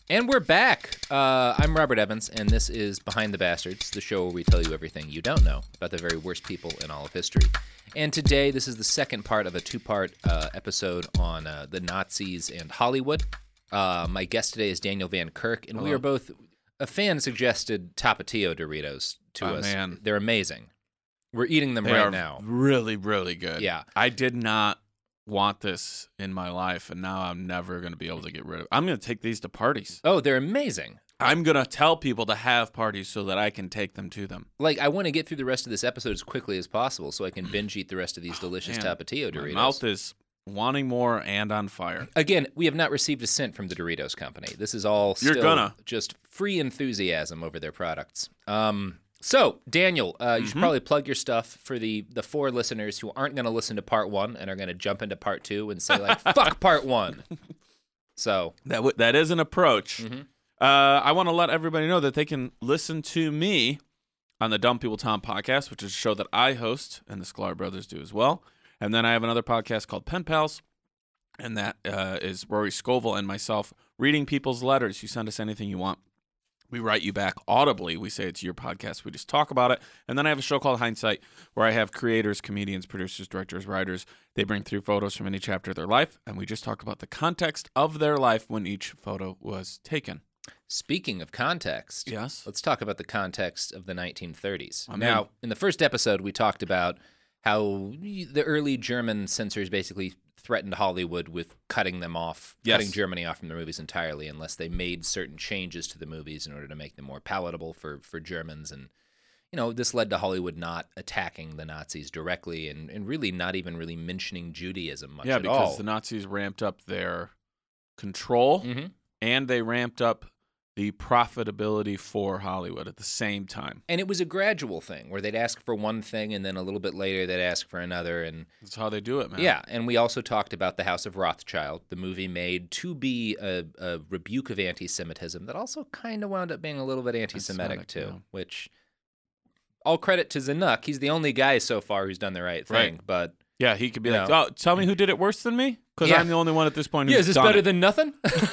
And we're back. I'm Robert Evans, and this is Behind the Bastards, the show where we tell you everything you don't know about the very worst people in all of history. And today, this is the second part of a two-part episode on the Nazis and Hollywood. My guest today is Daniel Van Kirk, and we are both... A fan suggested Tapatio Doritos to us. Man. They're amazing. We're eating them right now. Really, really good. Yeah. I did not want this in my life, and now I'm never going to be able to get rid of it. I'm going to take these to parties. Oh, they're amazing. I'm going to tell people to have parties so that I can take them to them. Like, I want to get through the rest of this episode as quickly as possible so I can binge eat the rest of these delicious Tapatio Doritos. My mouth is wanting more and on fire. Again, we have not received a cent from the Doritos company. This is all still just free enthusiasm over their products. So, Daniel, you should probably plug your stuff for the four listeners who aren't going to listen to part one and are going to jump into part two and say, like, fuck part one. So that is an approach. I want to let everybody know that they can listen to me on the Dumb People Tom podcast, which is a show that I host and the Sklar brothers do as well. And then I have another podcast called Pen Pals, and that is Rory Scovel and myself reading people's letters. You send us anything you want. We write you back audibly. We say it's your podcast. We just talk about it. And then I have a show called Hindsight where I have creators, comedians, producers, directors, writers. They bring through photos from any chapter of their life, and we just talk about the context of their life when each photo was taken. Speaking of context, yes, let's talk about the context of the 1930s. Now, in the first episode, we talked about how the early German censors basically threatened Hollywood with cutting them off, cutting Germany off from the movies entirely unless they made certain changes to the movies in order to make them more palatable for Germans. And, you know, this led to Hollywood not attacking the Nazis directly and really not even really mentioning Judaism much at all. Yeah, because the Nazis ramped up their control and they ramped up the profitability for Hollywood at the same time. And it was a gradual thing where they'd ask for one thing and then a little bit later they'd ask for another. And that's how they do it, man. Yeah, and we also talked about The House of Rothschild, the movie made to be a rebuke of anti-Semitism that also kind of wound up being a little bit anti-Semitic too, which all credit to Zanuck. He's the only guy so far who's done the right thing, but... Yeah, he could be like, oh, tell me who did it worse than me? Because I'm the only one at this point who's is this better than nothing?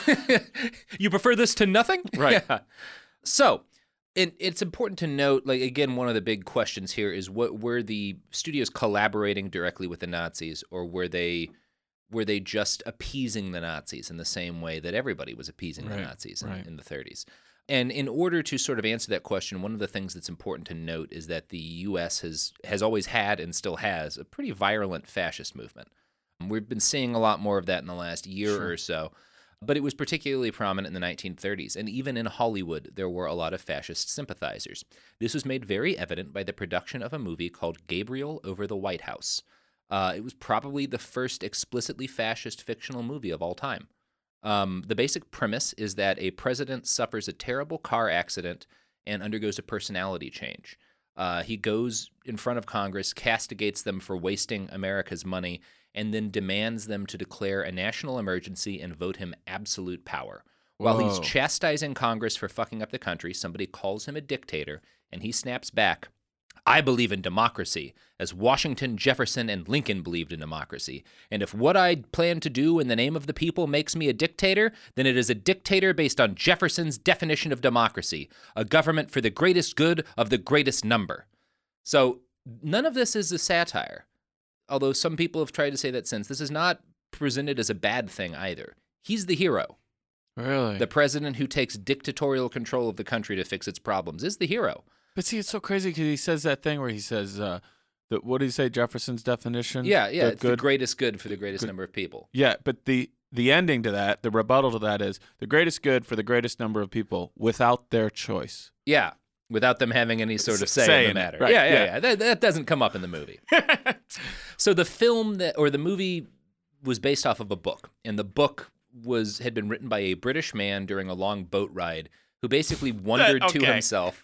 You prefer this to nothing? Right. Yeah. So, it's important to note, like, again, one of the big questions here is were the studios collaborating directly with the Nazis, or were they just appeasing the Nazis in the same way that everybody was appeasing the Nazis in the 30s? And in order to sort of answer that question, one of the things that's important to note is that the U.S. has always had and still has a pretty virulent fascist movement. We've been seeing a lot more of that in the last year or so, but it was particularly prominent in the 1930s, and even in Hollywood, there were a lot of fascist sympathizers. This was made very evident by the production of a movie called Gabriel Over the White House. It was probably the first explicitly fascist fictional movie of all time. The basic premise is that a president suffers a terrible car accident and undergoes a personality change. He goes in front of Congress, castigates them for wasting America's money, and then demands them to declare a national emergency and vote him absolute power. While he's chastising Congress for fucking up the country, somebody calls him a dictator, and he snaps back, I believe in democracy, as Washington, Jefferson, and Lincoln believed in democracy. And if what I plan to do in the name of the people makes me a dictator, then it is a dictator based on Jefferson's definition of democracy, a government for the greatest good of the greatest number. So none of this is a satire, although some people have tried to say that since. This is not presented as a bad thing either. He's the hero. Really? The president who takes dictatorial control of the country to fix its problems is the hero. But see, it's so crazy because he says that thing where he says, what did he say, Jefferson's definition? Yeah, it's the greatest good for the greatest number of people. Yeah, but the ending to that, the rebuttal to that is the greatest good for the greatest number of people without their choice. Yeah, without them having any sort of say in the matter. Right. Yeah. That doesn't come up in the movie. So the movie was based off of a book, and the book had been written by a British man during a long boat ride who basically wondered to himself.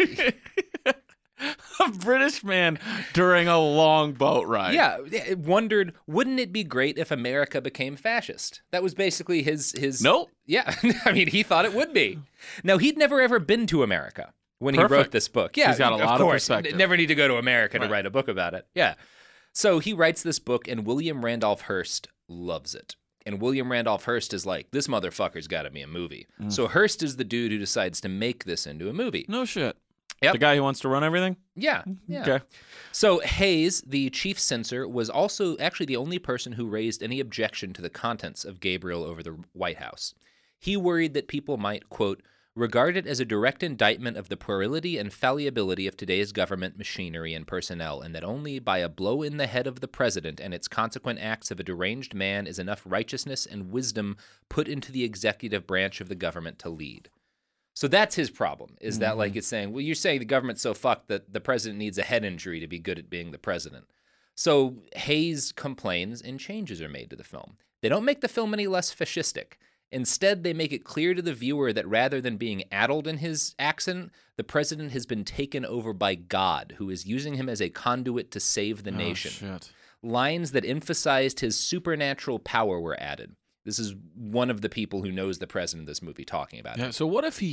A British man during a long boat ride. Yeah, wondered, wouldn't it be great if America became fascist? That was basically his... Nope. Yeah, I mean, he thought it would be. Now, he'd never ever been to America when he wrote this book. Yeah, he's got a lot of perspective. Never need to go to America to write a book about it. Yeah. So he writes this book, and William Randolph Hearst loves it. And William Randolph Hearst is like, this motherfucker's got to be a movie. So Hearst is the dude who decides to make this into a movie. No shit. Yep. The guy who wants to run everything? Yeah. Okay. So Hayes, the chief censor, was also actually the only person who raised any objection to the contents of Gabriel Over the White House. He worried that people might, quote, regard it as a direct indictment of the puerility and fallibility of today's government machinery and personnel, and that only by a blow in the head of the president and its consequent acts of a deranged man is enough righteousness and wisdom put into the executive branch of the government to lead. So that's his problem, is that like it's saying, well, you're saying the government's so fucked that the president needs a head injury to be good at being the president. So Hayes complains and changes are made to the film. They don't make the film any less fascistic. Instead, they make it clear to the viewer that rather than being addled in his accent, the president has been taken over by God, who is using him as a conduit to save the nation. Shit. Lines that emphasized his supernatural power were added. This is one of the people who knows the president of this movie talking about it. Yeah. So what if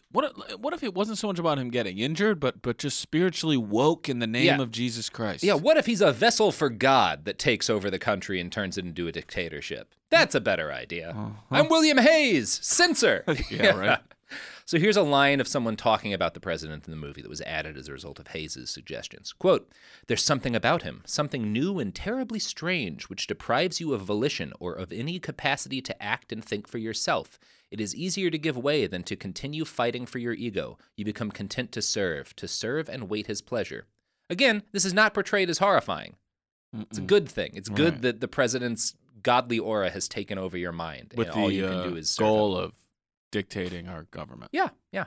it wasn't so much about him getting injured, but just spiritually woke in the name of Jesus Christ? Yeah. What if he's a vessel for God that takes over the country and turns it into a dictatorship? That's a better idea. I'm William Hayes, censor. Yeah. Right. So here's a line of someone talking about the president in the movie that was added as a result of Hayes' suggestions. Quote, "There's something about him, something new and terribly strange, which deprives you of volition or of any capacity to act and think for yourself. It is easier to give way than to continue fighting for your ego. You become content to serve and wait his pleasure." Again, this is not portrayed as horrifying. It's a good thing. It's good that the president's godly aura has taken over your mind. With and the all you can do is serve goal him. of dictating our government. Yeah.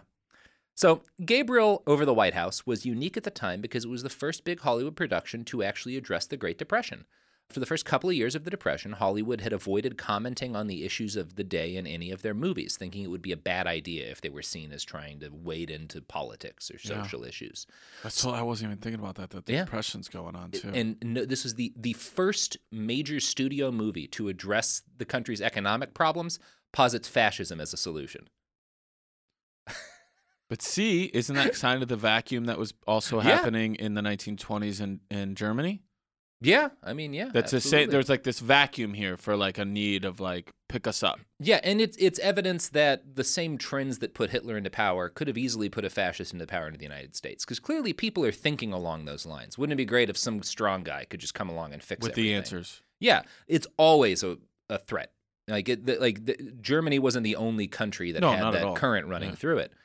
So Gabriel Over the White House was unique at the time because it was the first big Hollywood production to actually address the Great Depression. For the first couple of years of the Depression, Hollywood had avoided commenting on the issues of the day in any of their movies, thinking it would be a bad idea if they were seen as trying to wade into politics or social issues. I wasn't even thinking about that the Depression's going on, too. And no, this was the first major studio movie to address the country's economic problems, posits fascism as a solution. But see, isn't that kind of the vacuum that was also happening in the 1920s in Germany? Yeah, I mean, yeah. That's to say there's like this vacuum here for like a need of like pick us up. Yeah, and it's evidence that the same trends that put Hitler into power could have easily put a fascist into power into the United States, because clearly people are thinking along those lines. Wouldn't it be great if some strong guy could just come along and fix with everything? The answers? Yeah, it's always a threat. Germany wasn't the only country that had that current running through it.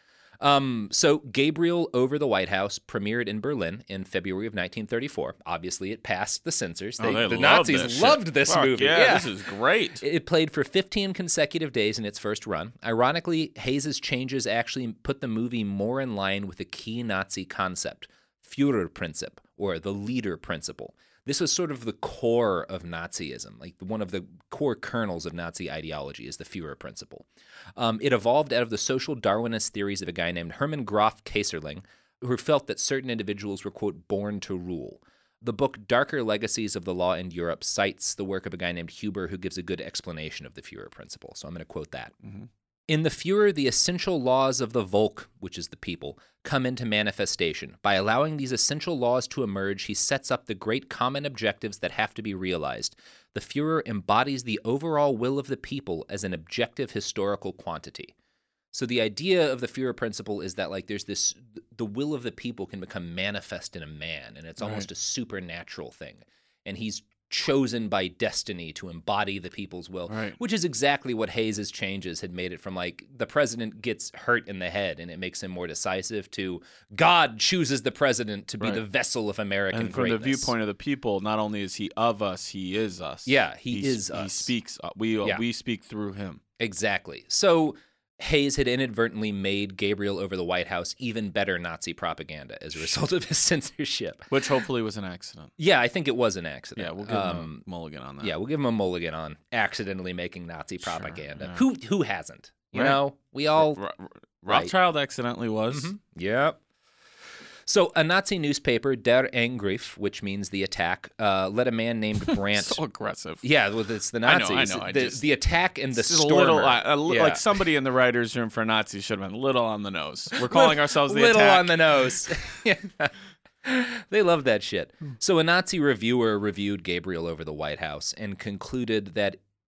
So Gabriel Over the White House premiered in Berlin in February of 1934. Obviously, it passed the censors. The Nazis loved this movie. Yeah, this is great. It played for 15 consecutive days in its first run. Ironically, Hayes' changes actually put the movie more in line with a key Nazi concept, Führerprinzip, or the leader principle. This was sort of the core of Nazism, like one of the core kernels of Nazi ideology is the Führer principle. It evolved out of the social Darwinist theories of a guy named Hermann Graf Kayserling, who felt that certain individuals were, quote, born to rule. The book Darker Legacies of the Law in Europe cites the work of a guy named Huber, who gives a good explanation of the Führer principle. So I'm going to quote that. Mm-hmm. In the Führer, the essential laws of the Volk, which is the people, come into manifestation. By allowing these essential laws to emerge, he sets up the great common objectives that have to be realized. The Führer embodies the overall will of the people as an objective historical quantity. So the idea of the Führer principle is that there's this, the will of the people can become manifest in a man, and it's almost a supernatural thing. And he's chosen by destiny to embody the people's will, which is exactly what Hayes' changes had made it from the president gets hurt in the head and it makes him more decisive to God chooses the president to be the vessel of American greatness. And from the viewpoint of the people, not only is he of us, he is us. Yeah, he is us. He speaks, we speak through him. Exactly. So Hayes had inadvertently made Gabriel Over the White House even better Nazi propaganda as a result of his censorship. Which hopefully was an accident. Yeah, I think it was an accident. Yeah, we'll give him a mulligan on that. Yeah, we'll give him a mulligan on accidentally making Nazi propaganda. Sure, yeah. Who hasn't? You know, we all... Rothschild accidentally was. Mm-hmm. Yep. So a Nazi newspaper, Der Angriff, which means the attack, let a man named Brandt... So aggressive. Yeah, well, it's the Nazis. I know. The attack and the stormer. Like somebody in the writer's room for Nazis should have been a little on the nose. We're calling ourselves the little attack. On the nose. Yeah. They love that shit. So a Nazi reviewer reviewed Gabriel Over the White House and concluded that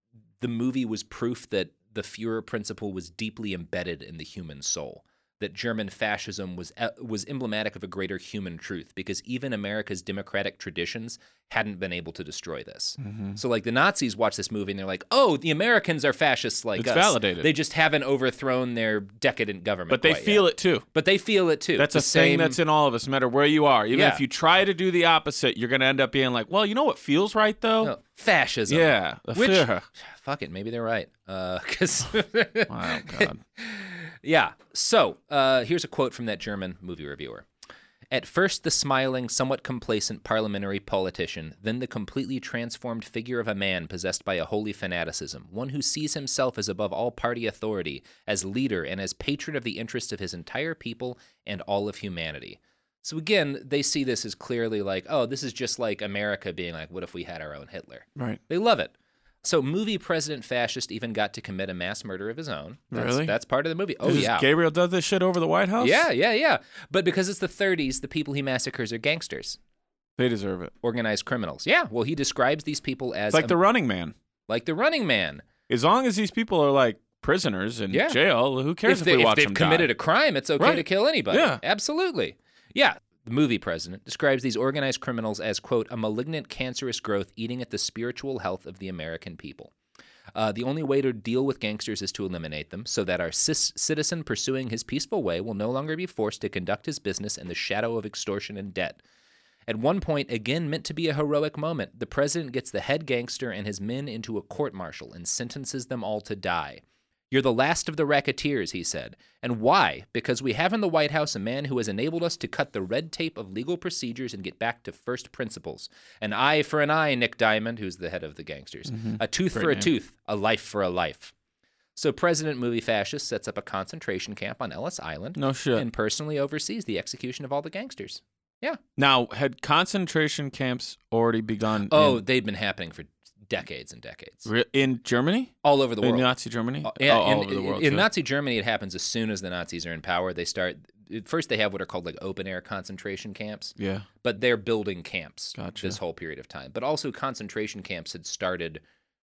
the movie was proof that the Führer principle was deeply embedded in the human soul, that German fascism was emblematic of a greater human truth, because even America's democratic traditions hadn't been able to destroy this. So like the Nazis watch this movie and they're like, oh, the Americans are fascists like us. It's validated. They just haven't overthrown their decadent government. But they feel it too. But they feel it too. That's a thing that's in all of us, no matter where you are. Even Yeah. if you try to do the opposite, you're going to end up being like, well, you know what feels right, though? No, fascism. Yeah. Which, fuck it, maybe they're right. 'Cause Wow, God. Yeah. So here's a quote from that German movie reviewer. At first, the smiling, somewhat complacent parliamentary politician, then the completely transformed figure of a man possessed by a holy fanaticism, one who sees himself as above all party authority, as leader, and as patron of the interests of his entire people and all of humanity. So again, they see this as clearly like, oh, this is just like America being like, what if we had our own Hitler? Right. They love it. So movie President Fascist even got to commit a mass murder of his own. Really? That's part of the movie. Oh, Does yeah. Gabriel does this shit over the White House? Yeah. But because it's the 30s, the people he massacres are gangsters, They deserve it. organized criminals. Yeah, well, he describes these people as... It's like the Running Man. Like the Running Man. As long as these people are like prisoners in Yeah. jail, who cares if we watch they've them committed die? a crime, it's okay Right. to kill anybody. Yeah. Absolutely. Yeah. The movie president describes these organized criminals as, quote, a malignant, cancerous growth eating at the spiritual health of the American people. The only way to deal with gangsters is to eliminate them, so that our citizen pursuing his peaceful way will no longer be forced to conduct his business in the shadow of extortion and debt. At one point, again meant to be a heroic moment, the president gets the head gangster and his men into a court-martial and sentences them all to die. You're the last of the racketeers, he said. And why? Because we have in the White House a man who has enabled us to cut the red tape of legal procedures and get back to first principles. An eye for an eye, Nick Diamond, who's the head of the gangsters. A tooth for a tooth, a life for a life. So President Movie Fascist sets up a concentration camp on Ellis Island No shit. and personally oversees the execution of all the gangsters. Yeah. Now, had concentration camps already begun Oh, they've been happening for decades and decades. in Germany? All over the world. In Nazi Germany? Yeah, all over the world. in too. Nazi Germany, it happens as soon as the Nazis are in power. They start first. They have what are called like open air concentration camps, Yeah. but they're building camps Gotcha. this whole period of time. But also, concentration camps had started.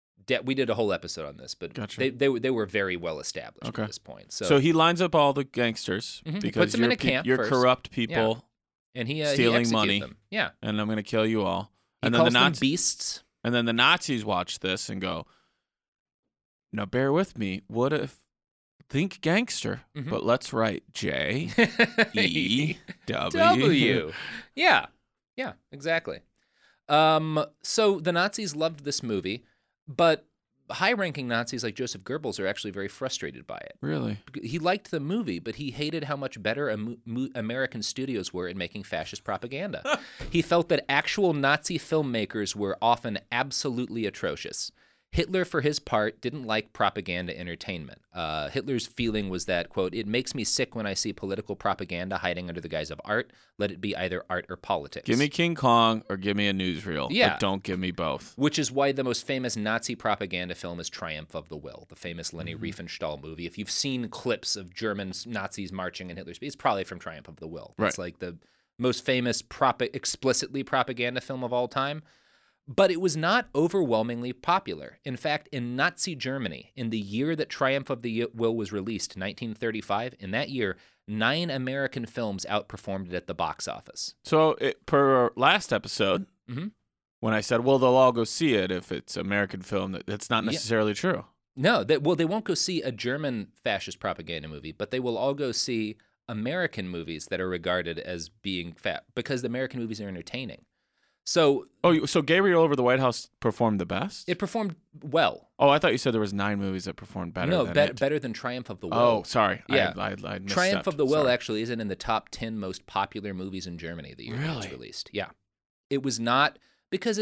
We did a whole episode on this, but Gotcha. they were very well established Okay. at this point. So he lines up all the gangsters He because puts them in a camp you're first. corrupt people, and he stealing executes money. them. Yeah, and I'm going to kill you all. he And then calls the them Nazis, beasts. and then the Nazis watch this and go, "Now bear with me. What if think gangster, but let's write J E W." Yeah, exactly. So the Nazis loved this movie, but high-ranking Nazis like Joseph Goebbels are actually very frustrated by it. Really? He liked the movie, but he hated how much better American studios were in making fascist propaganda. He felt that actual Nazi filmmakers were often absolutely atrocious. Hitler, for his part, didn't like propaganda entertainment. Hitler's feeling was that, quote, it makes me sick when I see political propaganda hiding under the guise of art. Let it be either art or politics. Give me King Kong or give me a newsreel. Yeah. But don't give me both. Which is why the most famous Nazi propaganda film is Triumph of the Will, the famous Leni Riefenstahl movie. If you've seen clips of German Nazis marching in Hitler's, it's probably from Triumph of the Will. Right. It's like the most famous explicitly propaganda film of all time. But it was not overwhelmingly popular. In fact, in Nazi Germany, in the year that Triumph of the Will was released, 1935, in that year, 9 American films outperformed it at the box office. So per our last episode, when I said, well, they'll all go see it if it's American film, that's not necessarily true. No, they won't go see a German fascist propaganda movie, but they will all go see American movies that are regarded as being because the American movies are entertaining. So Gabriel Over the White House performed the best? it performed well. Oh, I thought you said there was 9 movies that performed better No, than it. better than Triumph of the Will. Oh, sorry. Yeah. I misstepped. Triumph of the Will Sorry. actually isn't in the top 10 most popular movies in Germany the year it was Really? released. Yeah. It was not, because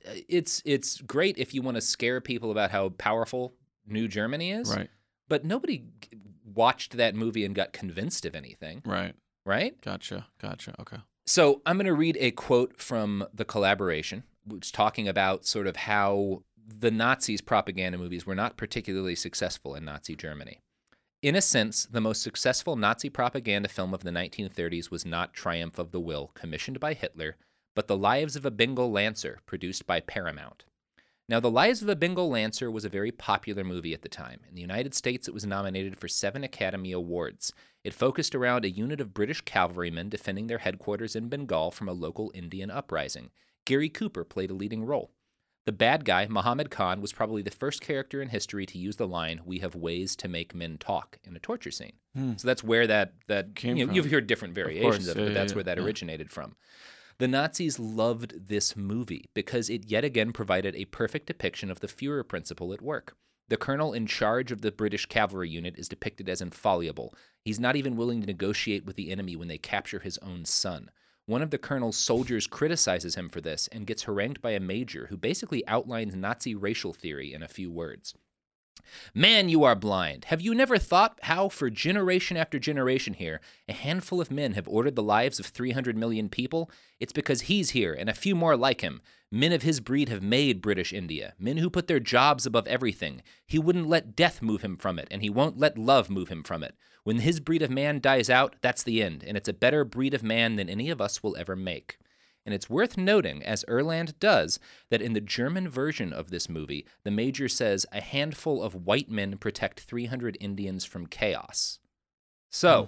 it's great if you want to scare people about how powerful New Germany is. Right. But nobody watched that movie and got convinced of anything, Right. right? Gotcha. Okay. So I'm going to read a quote from The Collaboration, which is talking about sort of how the Nazis' propaganda movies were not particularly successful in Nazi Germany. In a sense, the most successful Nazi propaganda film of the 1930s was not Triumph of the Will, commissioned by Hitler, but The Lives of a Bengal Lancer, produced by Paramount. Now, The Lives of a Bengal Lancer was a very popular movie at the time. In the United States, it was nominated for 7 Academy Awards. It focused around a unit of British cavalrymen defending their headquarters in Bengal from a local Indian uprising. Gary Cooper played a leading role. The bad guy, Muhammad Khan, was probably the first character in history to use the line, "We have ways to make men talk," in a torture scene. So that's where that came from. You've heard different variations of it, but that's where that yeah. originated from. The Nazis loved this movie because it yet again provided a perfect depiction of the Führer principle at work. The colonel in charge of the British cavalry unit is depicted as infallible. He's not even willing to negotiate with the enemy when they capture his own son. One of the colonel's soldiers criticizes him for this and gets harangued by a major who basically outlines Nazi racial theory in a few words. "Man, you are blind. Have you never thought how, for generation after generation here, a handful of men have ordered the lives of 300 million people? It's because he's here and a few more like him. Men of his breed have made British India, men who put their jobs above everything. He wouldn't let death move him from it, and he won't let love move him from it. When his breed of man dies out, that's the end, and it's a better breed of man than any of us will ever make." And it's worth noting, as Erland does, that in the German version of this movie, the major says a handful of white men protect 300 Indians from chaos. So,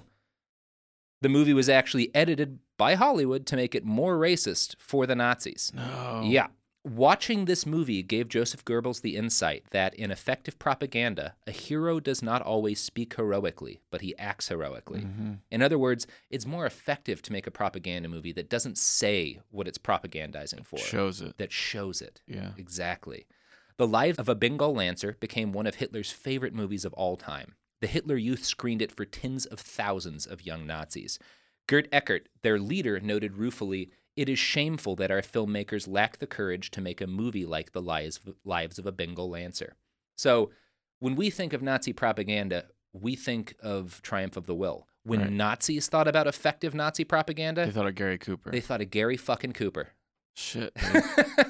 the movie was actually edited by Hollywood to make it more racist for the Nazis. No. Yeah. Watching this movie gave Joseph Goebbels the insight that in effective propaganda, a hero does not always speak heroically, but he acts heroically. In other words, it's more effective to make a propaganda movie that doesn't say what it's propagandizing for. Shows it. That shows it. Yeah. Exactly. The Life of a Bengal Lancer became one of Hitler's favorite movies of all time. The Hitler Youth screened it for tens of thousands of young Nazis. Gert Eckert, their leader, noted ruefully, "It is shameful that our filmmakers lack the courage to make a movie like The Lives of a Bengal Lancer." So when we think of Nazi propaganda, we think of Triumph of the Will. When Nazis thought about effective Nazi propaganda, They thought of Gary Cooper. they thought of Gary fucking Cooper. Shit. Dude.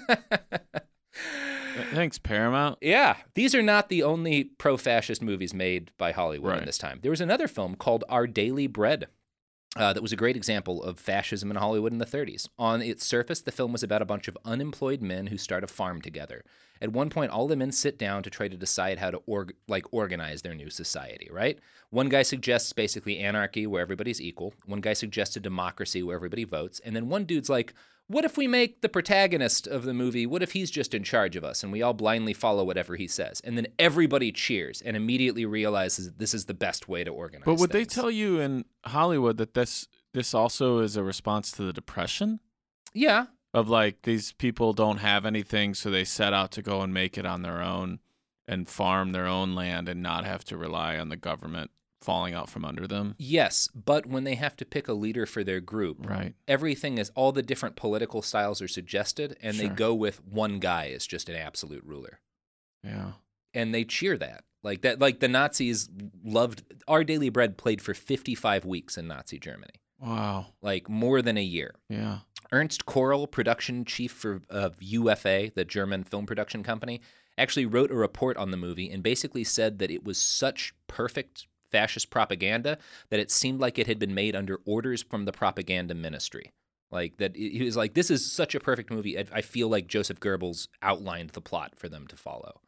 Thanks, Paramount. Yeah, these are not the only pro-fascist movies made by Hollywood in this time. There was another film called Our Daily Bread. That was a great example of fascism in Hollywood in the 30s. On its surface, the film was about a bunch of unemployed men who start a farm together. At one point, all the men sit down to try to decide how to organize their new society, right? One guy suggests basically anarchy where everybody's equal. One guy suggests a democracy where everybody votes. And then one dude's like, what if we make the protagonist of the movie, what if he's just in charge of us and we all blindly follow whatever he says? And then everybody cheers and immediately realizes this is the best way to organize But would they things. tell you in Hollywood that this also is a response to the Depression? Yeah. Of like, these people don't have anything, so they set out to go and make it on their own and farm their own land and not have to rely on the government falling out from under them. Yes, but when they have to pick a leader for their group, Right. everything is, all the different political styles are suggested, and they Sure. go with one guy as just an absolute ruler. Yeah. And they cheer that. Like the Nazis loved, Our Daily Bread played for 55 weeks in Nazi Germany. Wow. Like more than a year. Yeah. Ernst Korel, production chief of UFA, the German film production company, actually wrote a report on the movie and basically said that it was such perfect fascist propaganda that it seemed like it had been made under orders from the propaganda ministry. Like that, he was like, this is such a perfect movie. I feel like Joseph Goebbels outlined the plot for them to follow.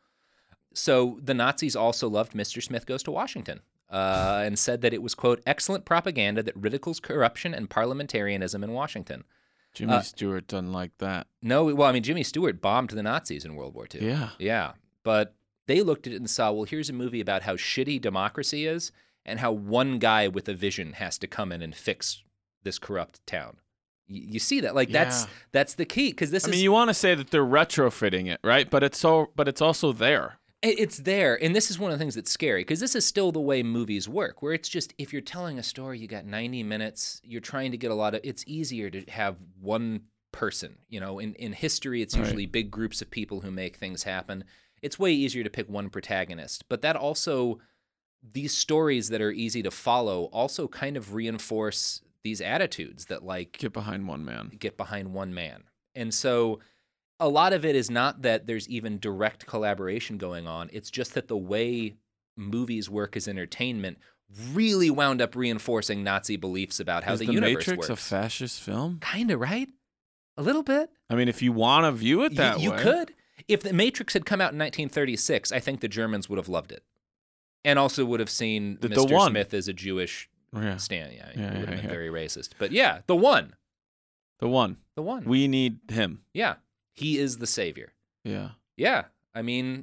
So the Nazis also loved Mr. Smith Goes to Washington. And said that it was, quote, excellent propaganda that ridicules corruption and parliamentarianism in Washington. Jimmy Stewart doesn't like that. No, well, I mean, Jimmy Stewart bombed the Nazis in World War II. Yeah. Yeah. But they looked at it and saw, well, here's a movie about how shitty democracy is and how one guy with a vision has to come in and fix this corrupt town. You see that? Like, that's the key, because this is... I mean, you want to say that they're retrofitting it, right? But it's also there. It's there, and this is one of the things that's scary, because this is still the way movies work, where it's just, if you're telling a story, you got 90 minutes, you're trying to get it's easier to have one person, you know, in history, it's usually big groups of people who make things happen. It's way easier to pick one protagonist, but that also, these stories that are easy to follow also kind of reinforce these attitudes that, like... Get behind one man. Get behind one man. And so... a lot of it is not that there's even direct collaboration going on. It's just that the way movies work as entertainment really wound up reinforcing Nazi beliefs about how the universe Matrix works. a fascist film? Kind of, right? A little bit. I mean, if you want to view it that you way. could. If The Matrix had come out in 1936, I think the Germans would have loved it. And also would have seen Mr. Smith as a Jewish stand. Yeah, it would have been very racist. But yeah, the one. The one. We need him. Yeah. He is the savior. Yeah. Yeah. I mean,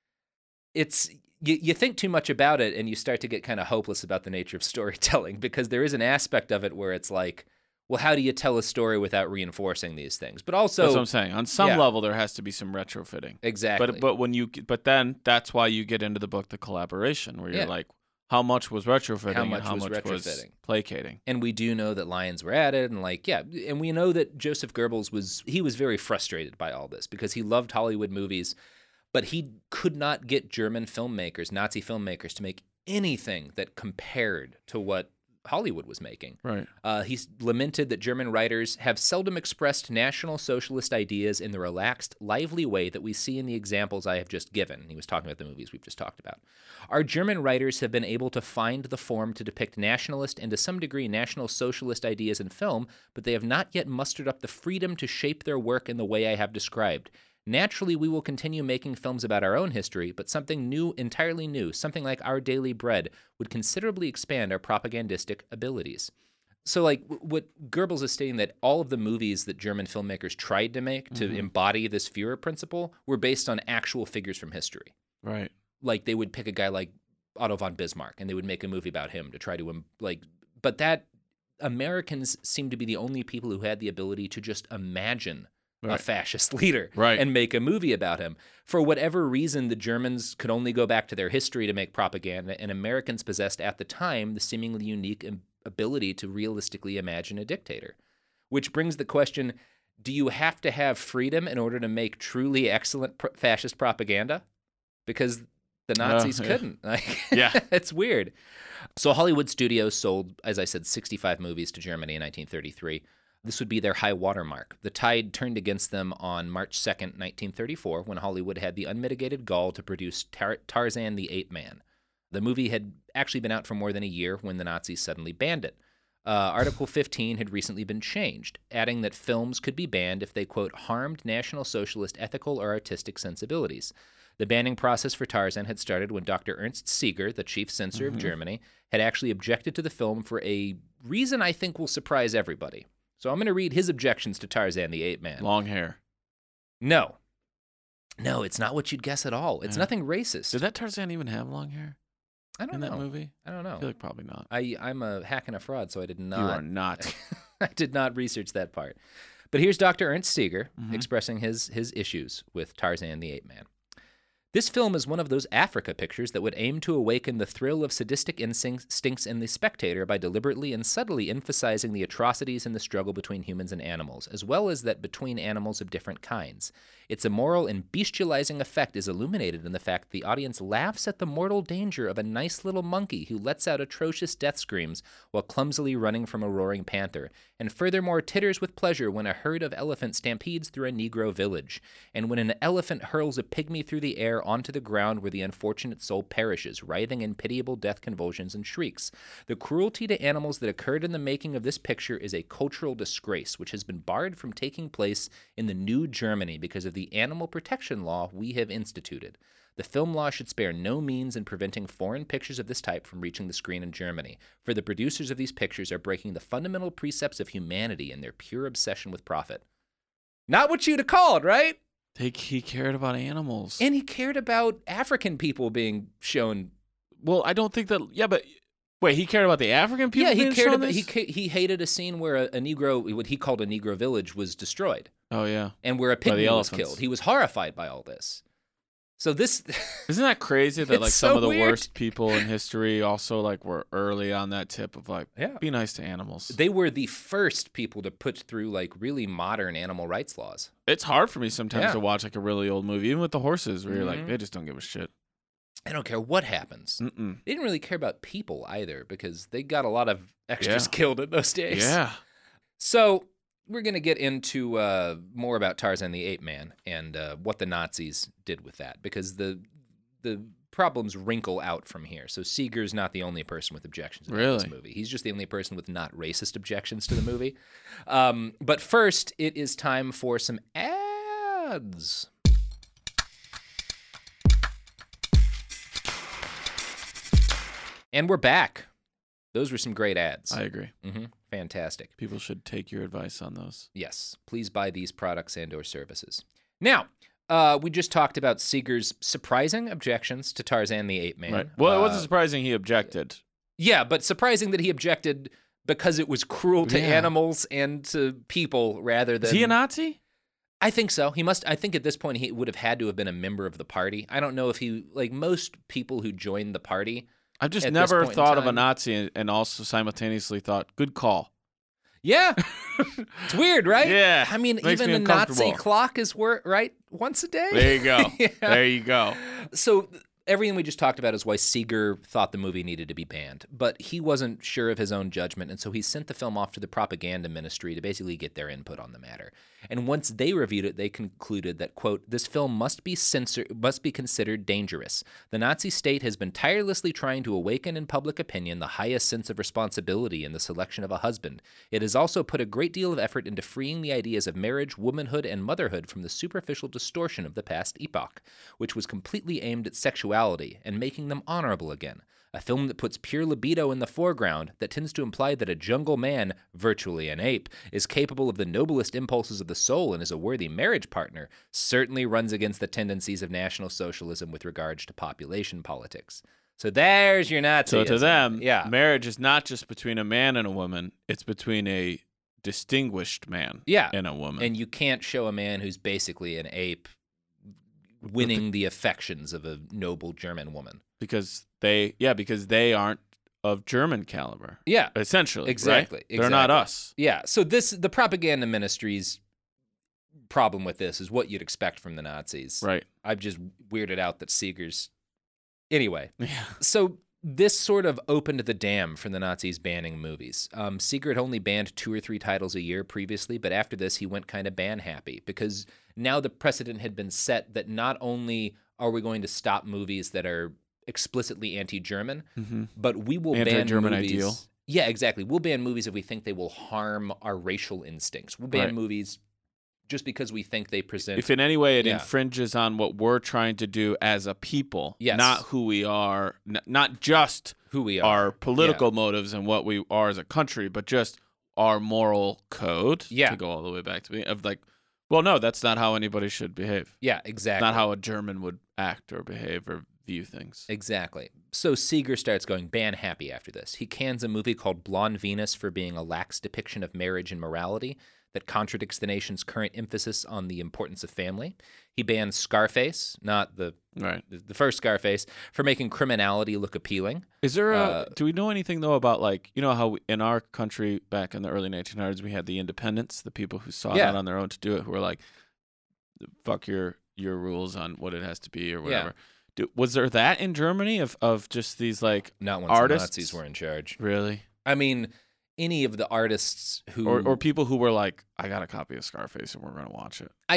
it's you think too much about it and you start to get kind of hopeless about the nature of storytelling, because there is an aspect of it where it's like, well, how do you tell a story without reinforcing these things? But also, that's what I'm saying. On some level, there has to be some retrofitting. Exactly. But then that's why you get into the book, the collaboration, where you're like, how much was retrofitting and how much was placating? And we do know that lines were added, and and we know that Joseph Goebbels was very frustrated by all this because he loved Hollywood movies, but he could not get German filmmakers, Nazi filmmakers, to make anything that compared to what Hollywood was making. Right. He's lamented that German writers have seldom expressed National Socialist ideas in the relaxed, lively way that we see in the examples I have just given. He was talking about the movies we've just talked about. Our German writers have been able to find the form to depict nationalist and to some degree National Socialist ideas in film, but they have not yet mustered up the freedom to shape their work in the way I have described. Naturally, we will continue making films about our own history, but something new, entirely new, something like Our Daily Bread, would considerably expand our propagandistic abilities. So, like, what Goebbels is stating, that all of the movies that German filmmakers tried to make to embody this Führer principle were based on actual figures from history. Right. Like, they would pick a guy like Otto von Bismarck, and they would make a movie about him to try to, but that Americans seem to be the only people who had the ability to just imagine a fascist leader and make a movie about him. For whatever reason, the Germans could only go back to their history to make propaganda, and Americans possessed at the time the seemingly unique ability to realistically imagine a dictator. Which brings the question, do you have to have freedom in order to make truly excellent fascist propaganda? Because the Nazis couldn't. It's weird. So Hollywood Studios sold, as I said, 65 movies to Germany in 1933. This would be their high watermark. The tide turned against them on March 2nd, 1934, when Hollywood had the unmitigated gall to produce Tarzan the Ape Man. The movie had actually been out for more than a year when the Nazis suddenly banned it. Article 15 had recently been changed, adding that films could be banned if they, quote, harmed National Socialist ethical or artistic sensibilities. The banning process for Tarzan had started when Dr. Ernst Seeger, the chief censor of Germany, had actually objected to the film for a reason I think will surprise everybody. So I'm going to read his objections to Tarzan the Ape Man. Long hair. No, it's not what you'd guess at all. It's nothing racist. Did that Tarzan even have long hair? I don't know. In that movie? I don't know. I feel like probably not. I'm a hack and a fraud, so I did not. You are not. I did not research that part. But here's Dr. Ernst Seeger expressing his issues with Tarzan the Ape Man. This film is one of those Africa pictures that would aim to awaken the thrill of sadistic instincts in the spectator by deliberately and subtly emphasizing the atrocities in the struggle between humans and animals, as well as that between animals of different kinds. Its immoral and bestializing effect is illuminated in the fact that the audience laughs at the mortal danger of a nice little monkey who lets out atrocious death screams while clumsily running from a roaring panther, and furthermore titters with pleasure when a herd of elephants stampedes through a Negro village, and when an elephant hurls a pygmy through the air onto the ground where the unfortunate soul perishes, writhing in pitiable death convulsions and shrieks. The cruelty to animals that occurred in the making of this picture is a cultural disgrace which has been barred from taking place in the new Germany because of the animal protection law we have instituted. The film law should spare no means in preventing foreign pictures of this type from reaching the screen in Germany, for the producers of these pictures are breaking the fundamental precepts of humanity in their pure obsession with profit. Not what you'd have called, right? He cared about animals. And he cared about African people being shown. Well, I don't think that. Yeah, but wait, he cared about the African people. Yeah, he cared about. He hated a scene where a Negro, what he called a Negro village, was destroyed. Oh yeah, and where a pygmy was killed. He was horrified by all this. So this isn't that crazy that like some of the weird. Worst people in history also like were early on that tip of like be nice to animals. They were the first people to put through like really modern animal rights laws. It's hard for me sometimes to watch like a really old movie, even with the horses, where you're like they just don't give a shit. They don't care what happens. They didn't really care about people either because they got a lot of extras killed in those days. Yeah. So we're going to get into more about Tarzan the Ape Man and what the Nazis did with that, because the problems wrinkle out from here. So Seeger's not the only person with objections to this movie. He's just the only person with not racist objections to the movie. But first, it is time for some ads. And we're back. Those were some great ads. I agree. Fantastic. People should take your advice on those. Yes. Please buy these products and or services. Now, we just talked about Seeger's surprising objections to Tarzan the Ape Man. Right. Well, it wasn't surprising he objected. Yeah, but surprising that he objected because it was cruel to animals and to people rather than... Is he a Nazi? I think so. He must. I think at this point he would have had to have been a member of the party. I don't know if he, like most people who joined the party. I've just never thought of a Nazi and also simultaneously thought, good call. Yeah. It's weird, right? Yeah. I mean, even the Nazi clock is right once a day. There you go. Yeah. There you go. So everything we just talked about is why Seeger thought the movie needed to be banned, but he wasn't sure of his own judgment, and so he sent the film off to the propaganda ministry to basically get their input on the matter. And once they reviewed it, they concluded that, quote, this film must be considered dangerous. The Nazi state has been tirelessly trying to awaken in public opinion the highest sense of responsibility in the selection of a husband. It has also put a great deal of effort into freeing the ideas of marriage, womanhood, and motherhood from the superficial distortion of the past epoch, which was completely aimed at sexuality and making them honorable again. A film that puts pure libido in the foreground, that tends to imply that a jungle man, virtually an ape, is capable of the noblest impulses of the soul and is a worthy marriage partner, certainly runs against the tendencies of National Socialism with regards to population politics. So there's your Nazi. So to them, marriage is not just between a man and a woman, it's between a distinguished man and a woman. And you can't show a man who's basically an ape winning the affections of a noble German woman. Because they aren't of German caliber. Yeah. Essentially. Exactly. Right? They're not us. Yeah. So the propaganda ministry's problem with this is what you'd expect from the Nazis. Right. I've just weirded out that Seeger's... Anyway. Yeah. So this sort of opened the dam for the Nazis banning movies. Seeger had only banned 2 or 3 titles a year previously, but after this he went kind of ban happy because now the precedent had been set that not only are we going to stop movies that are explicitly anti-German, but we will ban anti-German movies. Ideal. Yeah, exactly. We'll ban movies if we think they will harm our racial instincts. We'll ban movies just because we think they present... If in any way it infringes on what we're trying to do as a people, not who we are, not just who we are, our political motives and what we are as a country, but just our moral code, to go all the way back to me, of like, well, no, that's not how anybody should behave. Yeah, exactly. Not how a German would act or behave or view things. Exactly. So Seeger starts going ban happy after this. He cans a movie called Blonde Venus for being a lax depiction of marriage and morality that contradicts the nation's current emphasis on the importance of family. He bans Scarface, not the first Scarface, for making criminality look appealing. Is there do we know anything, though, about, like, you know how in our country back in the early 1900s we had the independents, the people who sought out on their own to do it, who were like, fuck your rules on what it has to be or whatever. Was there that in Germany of just these, like, not once artists? The Nazis were in charge. Really? I mean, any of the artists who... Or people who were like, I got a copy of Scarface and we're going to watch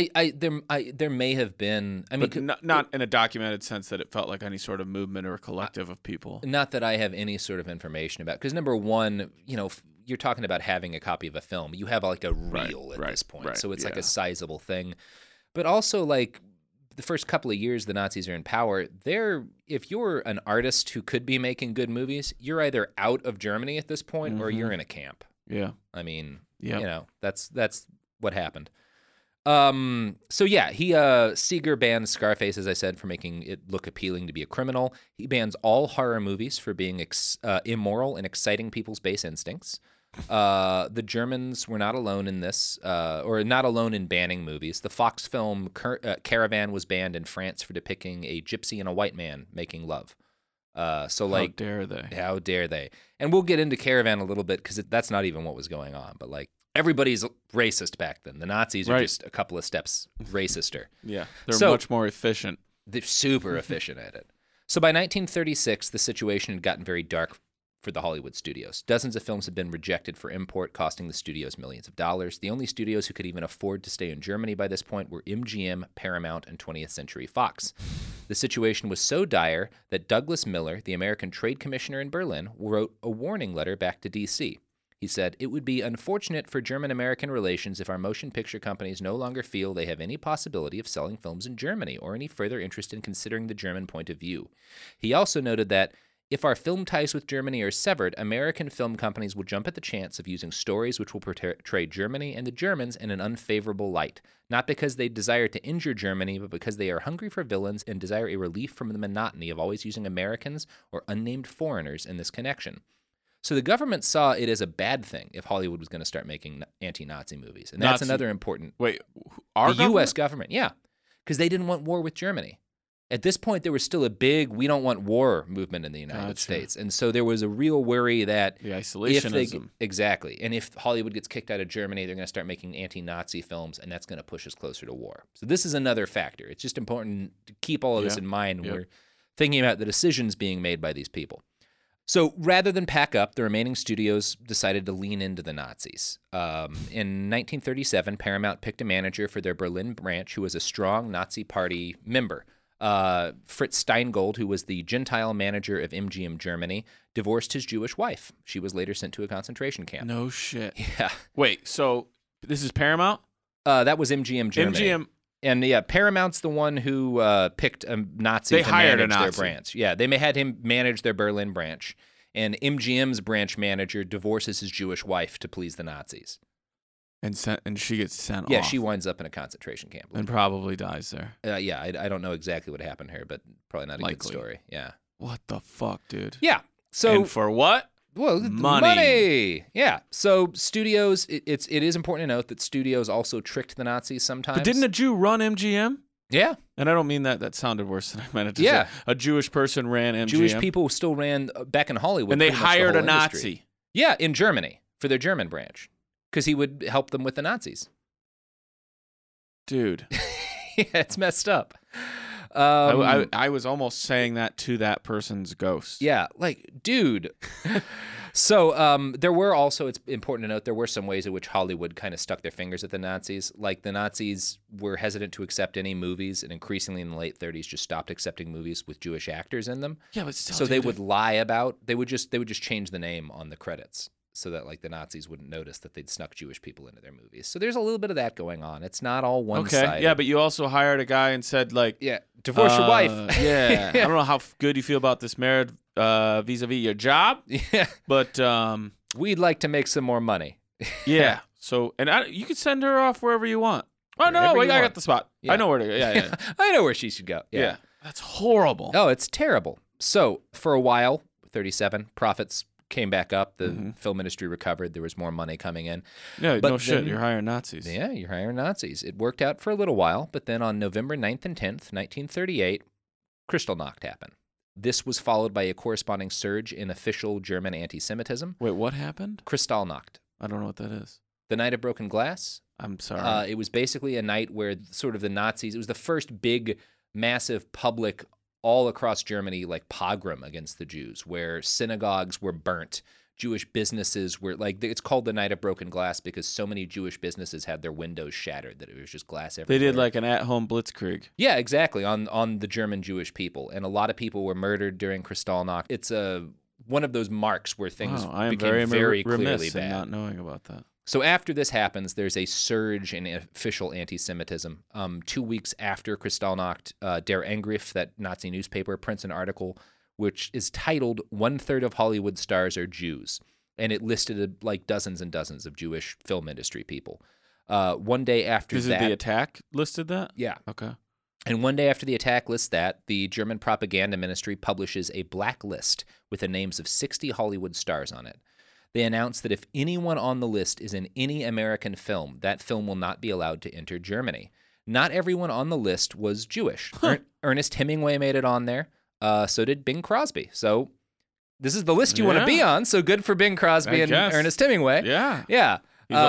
it. There may have been... I mean, but not in a documented sense that it felt like any sort of movement or a collective of people. Not that I have any sort of information about. Because number one, you know, you're talking about having a copy of a film. You have like a reel at this point. So it's like a sizable thing. But also, like, the first couple of years the Nazis are in power, if you're an artist who could be making good movies, you're either out of Germany at this point or you're in a camp. Yeah. I mean, you know, that's what happened. Seeger bans Scarface, as I said, for making it look appealing to be a criminal. He bans all horror movies for being immoral and exciting people's base instincts. The Germans were not alone in this, or not alone in banning movies. The Fox film Caravan was banned in France for depicting a gypsy and a white man making love. How dare they? How dare they? And we'll get into Caravan a little bit because that's not even what was going on. But like everybody's racist back then. The Nazis are just a couple of steps racister. Yeah, they're much more efficient. They're super efficient at it. So by 1936, the situation had gotten very dark for the Hollywood studios. Dozens of films had been rejected for import, costing the studios millions of dollars. The only studios who could even afford to stay in Germany by this point were MGM, Paramount, and 20th Century Fox. The situation was so dire that Douglas Miller, the American Trade Commissioner in Berlin, wrote a warning letter back to D.C. He said, "It would be unfortunate for German-American relations if our motion picture companies no longer feel they have any possibility of selling films in Germany or any further interest in considering the German point of view." He also noted that If our film ties with Germany are severed, American film companies will jump at the chance of using stories which will portray Germany and the Germans in an unfavorable light, not because they desire to injure Germany, but because they are hungry for villains and desire a relief from the monotony of always using Americans or unnamed foreigners in this connection. So the government saw it as a bad thing if Hollywood was going to start making anti-Nazi movies. And that's another important... Wait, the U.S. government, yeah, because they didn't want war with Germany. At this point, there was still a big "we don't want war" movement in the United States, and so there was a real worry that the isolationism. Exactly, and if Hollywood gets kicked out of Germany, they're going to start making anti-Nazi films, and that's going to push us closer to war. So this is another factor. It's just important to keep all of this in mind when we're thinking about the decisions being made by these people. So rather than pack up, the remaining studios decided to lean into the Nazis. In 1937, Paramount picked a manager for their Berlin branch who was a strong Nazi Party member. Fritz Steingold, who was the Gentile manager of MGM Germany, divorced his Jewish wife. She was later sent to a concentration camp. No shit. Yeah. Wait, so this is Paramount? That was MGM Germany. MGM. And yeah, Paramount's the one who picked a Nazi to manage their branch. Yeah, they had him manage their Berlin branch. And MGM's branch manager divorces his Jewish wife to please the Nazis. And she gets sent off. Yeah, she winds up in a concentration camp. And probably dies there. Yeah, I don't know exactly what happened to her, but probably not a good story. Yeah. What the fuck, dude? Yeah. So and for what? Well, money. Yeah. So studios, it is important to note that studios also tricked the Nazis sometimes. But didn't a Jew run MGM? Yeah. And I don't mean that. That sounded worse than I meant it to say. A Jewish person ran MGM. Jewish people still ran back in Hollywood. And they hired a Nazi. Industry. Yeah, in Germany for their German branch because he would help them with the Nazis. Dude. Yeah, it's messed up. I was almost saying that to that person's ghost. Yeah, like, dude. So there were also, it's important to note, there were some ways in which Hollywood kind of stuck their fingers at the Nazis. Like the Nazis were hesitant to accept any movies, and increasingly in the late 30s just stopped accepting movies with Jewish actors in them. Yeah, but still, so they would lie about, they would just change the name on the credits so that like the Nazis wouldn't notice that they'd snuck Jewish people into their movies. So there's a little bit of that going on. It's not all one-sided. Okay, yeah, but you also hired a guy and said like, yeah, divorce your wife. Yeah, I don't know how good you feel about this marriage vis-a-vis your job. Yeah, but we'd like to make some more money. Yeah. So and you could send her off wherever you want. Oh no, wait, I got the spot. Yeah. I know where to go. Yeah. I know where she should go. Yeah. That's horrible. Oh, it's terrible. So for a while, 37 profits came back up. The film industry recovered. There was more money coming in. Yeah, but no shit. You're hiring Nazis. Yeah, you're hiring Nazis. It worked out for a little while, but then on November 9th and 10th, 1938, Kristallnacht happened. This was followed by a corresponding surge in official German anti-Semitism. Wait, what happened? Kristallnacht. I don't know what that is. The Night of Broken Glass. I'm sorry. It was basically a night where sort of the Nazis, it was the first big, massive public all across Germany, like pogrom against the Jews, where synagogues were burnt. Jewish businesses were like, it's called the Night of Broken Glass because so many Jewish businesses had their windows shattered that it was just glass everywhere. They did like an at-home blitzkrieg. Yeah, exactly, on the German Jewish people. And a lot of people were murdered during Kristallnacht. It's one of those marks where things became very clearly bad. In not knowing about that. So after this happens, there's a surge in official anti-Semitism. 2 weeks after Kristallnacht, Der Angriff, that Nazi newspaper, prints an article which is titled "1/3 of Hollywood Stars Are Jews," and it listed like dozens and dozens of Jewish film industry people. One day after that, the attack listed that? Yeah. Okay. And one day after the attack lists that, the German propaganda ministry publishes a blacklist with the names of 60 Hollywood stars on it. They announce that if anyone on the list is in any American film, that film will not be allowed to enter Germany. Not everyone on the list was Jewish. Ernest Hemingway made it on there. So did Bing Crosby. So this is the list you want to be on. So good for Bing Crosby and Ernest Hemingway. Yeah. Yeah.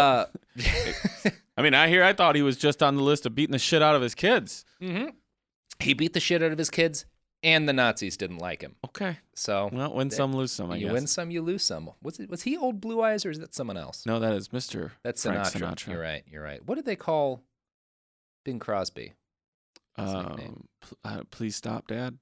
I mean, I thought he was just on the list of beating the shit out of his kids. Mm-hmm. He beat the shit out of his kids, and the Nazis didn't like him. Okay. So well, win some, lose some. I guess. You win some, you lose some. Was he Old Blue Eyes, or is that someone else? No, that is Mr. That's Frank Sinatra. You're right. What did they call Bing Crosby? Please stop, Dad.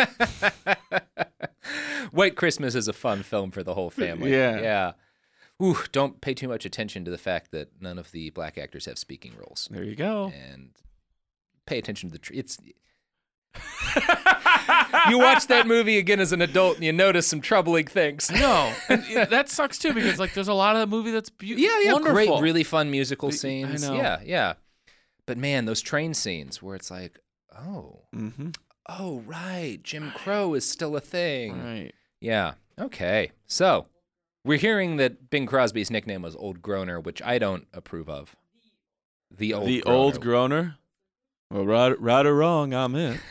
White Christmas is a fun film for the whole family. Yeah. Ooh, don't pay too much attention to the fact that none of the black actors have speaking roles. There you go. And pay attention to the it's You watch that movie again as an adult and you notice some troubling things. No, and that sucks too because like there's a lot of the movie that's Yeah, wonderful. great, really fun musical scenes. I know. Yeah. But man, those train scenes where it's like, oh, Mm-hmm. oh, right, Jim Crow is still a thing. Right. Yeah. Okay. So we're hearing that Bing Crosby's nickname was Old Groner, which I don't approve of. The Old Groner. Well, right or wrong, I'm in.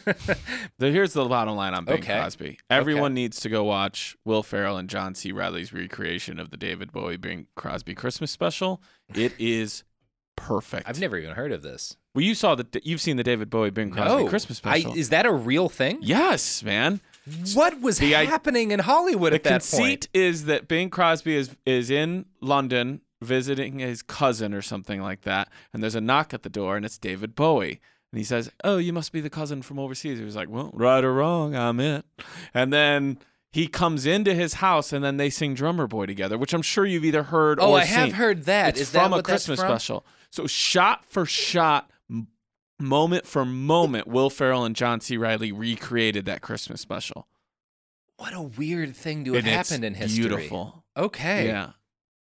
Here's the bottom line on Bing Crosby. Everyone needs to go watch Will Ferrell and John C. Reilly's recreation of the David Bowie Bing Crosby Christmas special. It is perfect. I've never even heard of this. Well, you've seen the David Bowie Bing Crosby Christmas special. Is that a real thing? Yes, man. What was happening in Hollywood at that point? The conceit is that Bing Crosby is in London visiting his cousin or something like that, and there's a knock at the door, and it's David Bowie. And he says, "Oh, you must be the cousin from overseas." He was like, "Well, right or wrong, I'm it." And then he comes into his house, and then they sing Drummer Boy together, which I'm sure you've either heard or seen. Oh, I have heard that. It's from a Christmas special. So shot for shot, moment for moment, Will Ferrell and John C. Reilly recreated that Christmas special. What a weird thing to have happened in history. Beautiful. Okay. Yeah.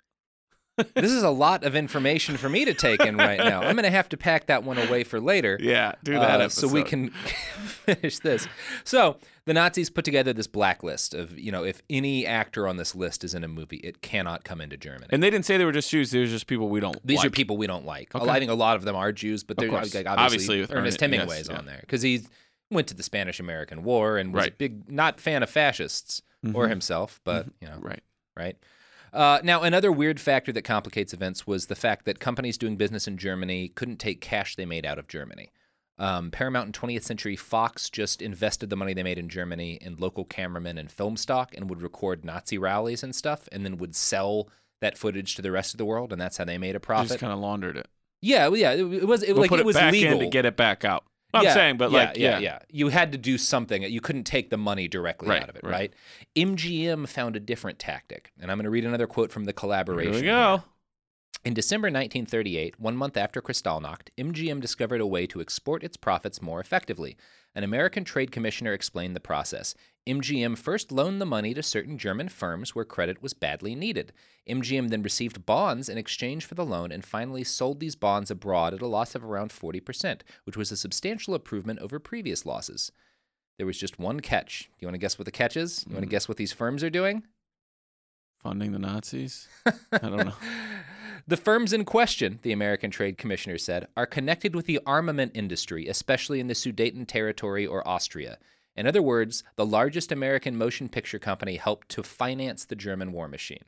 This is a lot of information for me to take in right now. I'm going to have to pack that one away for later. Yeah, do that episode. So we can finish this. So the Nazis put together this blacklist of, if any actor on this list is in a movie, it cannot come into Germany. And they didn't say they were just Jews. They were just people we don't like. These are people we don't like. Okay. I think a lot of them are Jews, but they're obviously Ernest Hemingway's on there because he went to the Spanish-American War and was a big, not fan of fascists or himself, but, Right. Now, another weird factor that complicates events was the fact that companies doing business in Germany couldn't take cash they made out of Germany. Paramount and 20th Century Fox just invested the money they made in Germany in local cameramen and film stock and would record Nazi rallies and stuff and then would sell that footage to the rest of the world, and that's how they made a profit. They just kind of laundered it. Yeah. It was back legal in to get it back out. I'm saying, but you had to do something. You couldn't take the money directly out of it, right? MGM found a different tactic, and I'm going to read another quote from the collaboration. Here we go. Here. In December 1938, 1 month after Kristallnacht, MGM discovered a way to export its profits more effectively. An American trade commissioner explained the process. MGM first loaned the money to certain German firms where credit was badly needed. MGM then received bonds in exchange for the loan and finally sold these bonds abroad at a loss of around 40%, which was a substantial improvement over previous losses. There was just one catch. Do you want to guess what the catch is? You want to guess what these firms are doing? Funding the Nazis? I don't know. The firms in question, the American Trade Commissioner said, are connected with the armament industry, especially in the Sudeten territory or Austria. In other words, the largest American motion picture company helped to finance the German war machine.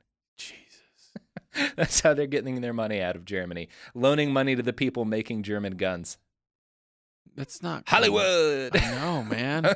Jesus. That's how they're getting their money out of Germany, loaning money to the people making German guns. That's not Hollywood. I know, man.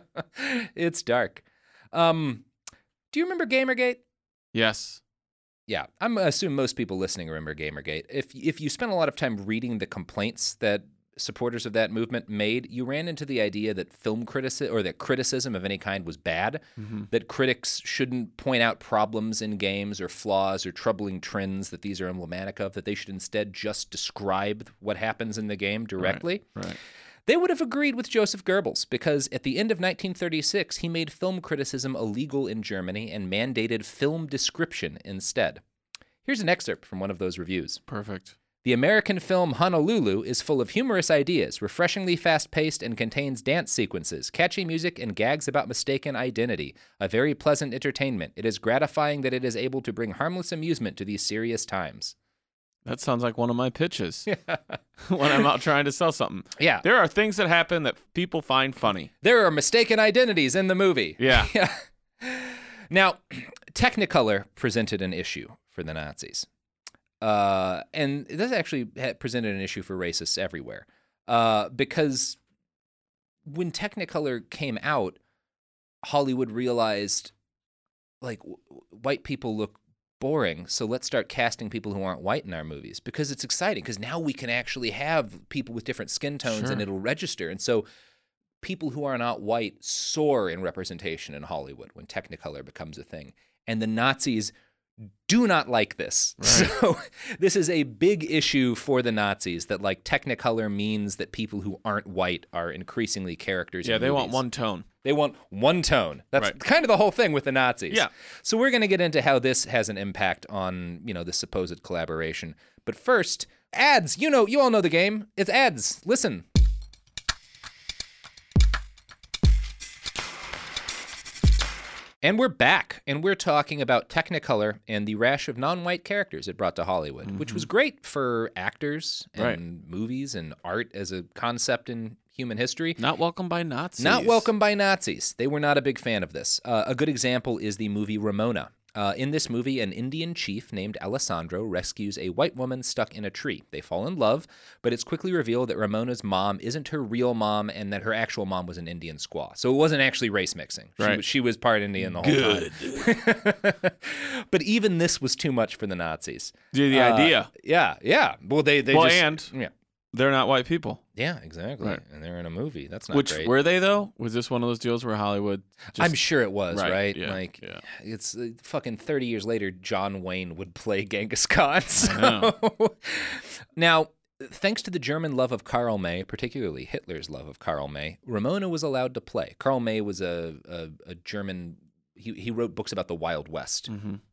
It's dark. Do you remember Gamergate? Yes. Yeah, I'm assuming most people listening remember Gamergate. If you spent a lot of time reading the complaints that supporters of that movement made, you ran into the idea that criticism of any kind was bad, that critics shouldn't point out problems in games or flaws or troubling trends that these are emblematic of, that they should instead just describe what happens in the game directly. Right. They would have agreed with Joseph Goebbels because at the end of 1936, he made film criticism illegal in Germany and mandated film description instead. Here's an excerpt from one of those reviews. Perfect. The American film Honolulu is full of humorous ideas, refreshingly fast-paced, and contains dance sequences, catchy music, and gags about mistaken identity. A very pleasant entertainment. It is gratifying that it is able to bring harmless amusement to these serious times. That sounds like one of my pitches when I'm out trying to sell something. Yeah. There are things that happen that people find funny. There are mistaken identities in the movie. Yeah. Now, Technicolor presented an issue for the Nazis. And this actually presented an issue for racists everywhere. Because when Technicolor came out, Hollywood realized, white people look boring, so let's start casting people who aren't white in our movies because it's exciting, because now we can actually have people with different skin tones and it'll register. And so people who are not white soar in representation in Hollywood when Technicolor becomes a thing. And the Nazis do not like this. Right. So this is a big issue for the Nazis that Technicolor means that people who aren't white are increasingly characters in movies. They want one tone. They want one tone. That's Right. kind of the whole thing with the Nazis. Yeah. So we're going to get into how this has an impact on, the supposed collaboration. But first, ads. You all know the game. It's ads. Listen. And we're back, and we're talking about Technicolor and the rash of non-white characters it brought to Hollywood, which was great for actors and movies and art as a concept in human history. Not welcomed by Nazis. Not welcomed by Nazis. They were not a big fan of this. A good example is the movie Ramona. In this movie, an Indian chief named Alessandro rescues a white woman stuck in a tree. They fall in love, but it's quickly revealed that Ramona's mom isn't her real mom and that her actual mom was an Indian squaw. So it wasn't actually race mixing. She was part Indian the whole time. But even this was too much for the Nazis. The idea. Yeah. Well, they just... Yeah. They're not white people. Yeah, exactly. Right. And they're in a movie. That's not Which great. were they, though? Was this one of those deals where Hollywood just... I'm sure it was, right? Yeah, It's fucking 30 years later, John Wayne would play Genghis Khan. So. I know. Now, thanks to the German love of Karl May, particularly Hitler's love of Karl May, Ramona was allowed to play. Karl May was a German... He wrote books about the Wild West.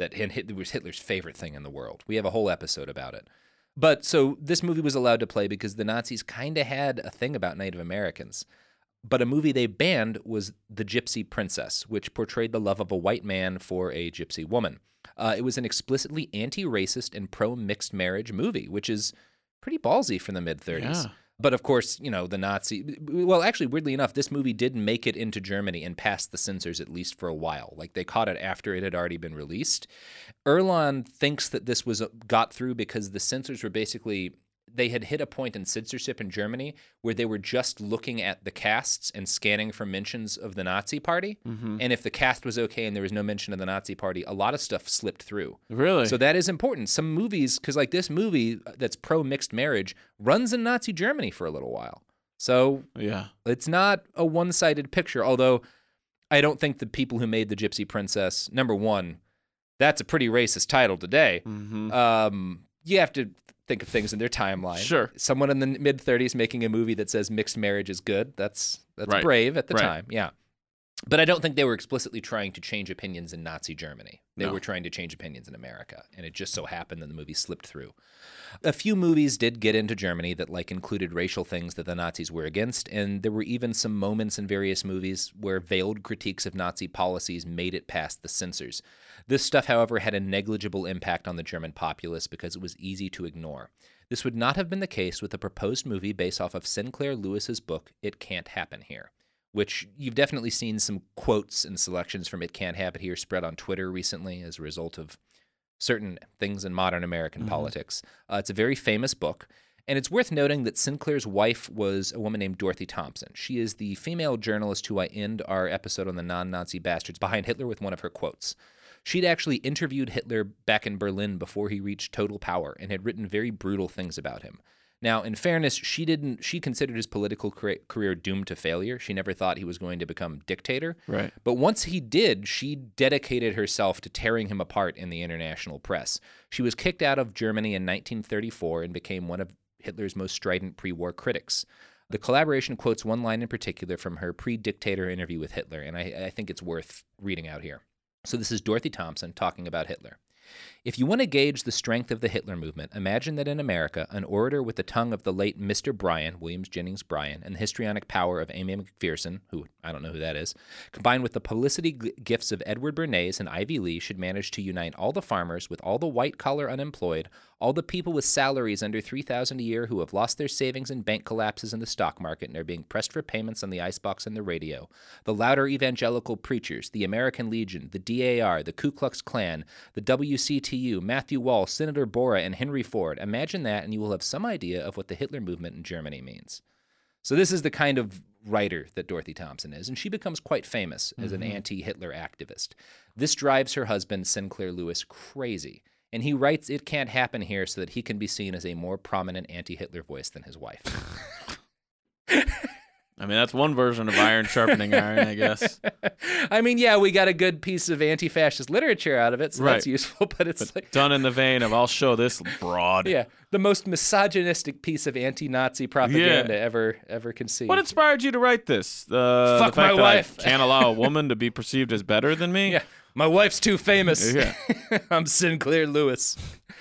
It was Hitler's favorite thing in the world. We have a whole episode about it. But so this movie was allowed to play because the Nazis kind of had a thing about Native Americans. But a movie they banned was The Gypsy Princess, which portrayed the love of a white man for a gypsy woman. It was an explicitly anti-racist and pro-mixed marriage movie, which is pretty ballsy from the mid-30s. Yeah. But of course, the Nazi... Well, actually, weirdly enough, this movie did make it into Germany and passed the censors at least for a while. Like, they caught it after it had already been released. Erlon thinks that this got through because the censors were basically... They had hit a point in censorship in Germany where they were just looking at the casts and scanning for mentions of the Nazi Party. And if the cast was okay and there was no mention of the Nazi Party, a lot of stuff slipped through. Really? So that is important. Some movies, because like this movie that's pro-mixed marriage, runs in Nazi Germany for a little while. So yeah, it's not a one-sided picture, although I don't think the people who made The Gypsy Princess, number one, that's a pretty racist title today. You have to think of things in their timeline. Sure. Someone in the mid-30s making a movie that says mixed marriage is good, that's Right. brave at the Right. time, yeah. But I don't think they were explicitly trying to change opinions in Nazi Germany. They No. were trying to change opinions in America, and it just so happened that the movie slipped through. A few movies did get into Germany that included racial things that the Nazis were against, and there were even some moments in various movies where veiled critiques of Nazi policies made it past the censors. This stuff, however, had a negligible impact on the German populace because it was easy to ignore. This would not have been the case with a proposed movie based off of Sinclair Lewis's book, It Can't Happen Here, which you've definitely seen some quotes and selections from It Can't Happen Here spread on Twitter recently as a result of certain things in modern American politics. It's a very famous book, and it's worth noting that Sinclair's wife was a woman named Dorothy Thompson. She is the female journalist who I end our episode on the non-Nazi bastards behind Hitler with one of her quotes. She'd actually interviewed Hitler back in Berlin before he reached total power and had written very brutal things about him. Now, in fairness, she considered his political career doomed to failure. She never thought he was going to become dictator. Right. But once he did, she dedicated herself to tearing him apart in the international press. She was kicked out of Germany in 1934 and became one of Hitler's most strident pre-war critics. The collaboration quotes one line in particular from her pre-dictator interview with Hitler, and I think it's worth reading out here. So this is Dorothy Thompson talking about Hitler. If you want to gauge the strength of the Hitler movement, imagine that in America, an orator with the tongue of the late Mr. Bryan, Williams Jennings Bryan, and the histrionic power of Amy McPherson, who I don't know who that is, combined with the publicity gifts of Edward Bernays and Ivy Lee, should manage to unite all the farmers with all the white-collar unemployed, all the people with salaries under $3,000 a year who have lost their savings in bank collapses in the stock market and are being pressed for payments on the icebox and the radio, the louder evangelical preachers, the American Legion, the DAR, the Ku Klux Klan, the WCTU, Matthew Walsh, Senator Bora, and Henry Ford. Imagine that, and you will have some idea of what the Hitler movement in Germany means. So this is the kind of writer that Dorothy Thompson is, and she becomes quite famous as an anti-Hitler activist. This drives her husband, Sinclair Lewis, crazy. And he writes It Can't Happen Here so that he can be seen as a more prominent anti-Hitler voice than his wife. I mean, that's one version of iron sharpening iron, I guess. I mean, yeah, we got a good piece of anti-fascist literature out of it, so Right. that's useful, but it's like... Done in the vein of, I'll show this broad. Yeah, the most misogynistic piece of anti-Nazi propaganda ever conceived. What inspired you to write this? The Fuck fact my that wife. I can't allow a woman to be perceived as better than me? Yeah, my wife's too famous. Yeah. I'm Sinclair Lewis.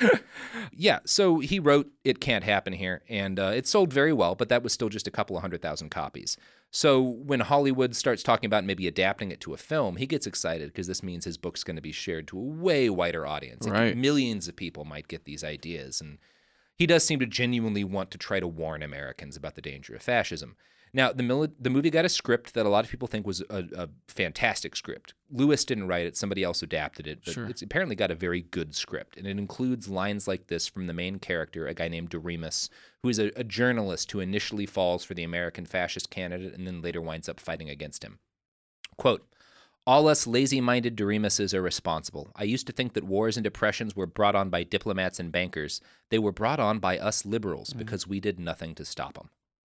Yeah, so he wrote It Can't Happen Here, and it sold very well, but that was still just a couple of 100,000 copies. So when Hollywood starts talking about maybe adapting it to a film, he gets excited because this means his book's going to be shared to a way wider audience. Like, Right. millions of people might get these ideas, and he does seem to genuinely want to try to warn Americans about the danger of fascism. Now, the movie got a script that a lot of people think was a fantastic script. Lewis didn't write it. Somebody else adapted it. But Sure. it's apparently got a very good script. And it includes lines like this from the main character, a guy named Doremus, who is a journalist who initially falls for the American fascist candidate and then later winds up fighting against him. Quote, "All us lazy-minded Doremuses are responsible. I used to think that wars and depressions were brought on by diplomats and bankers. They were brought on by us liberals because we did nothing to stop them."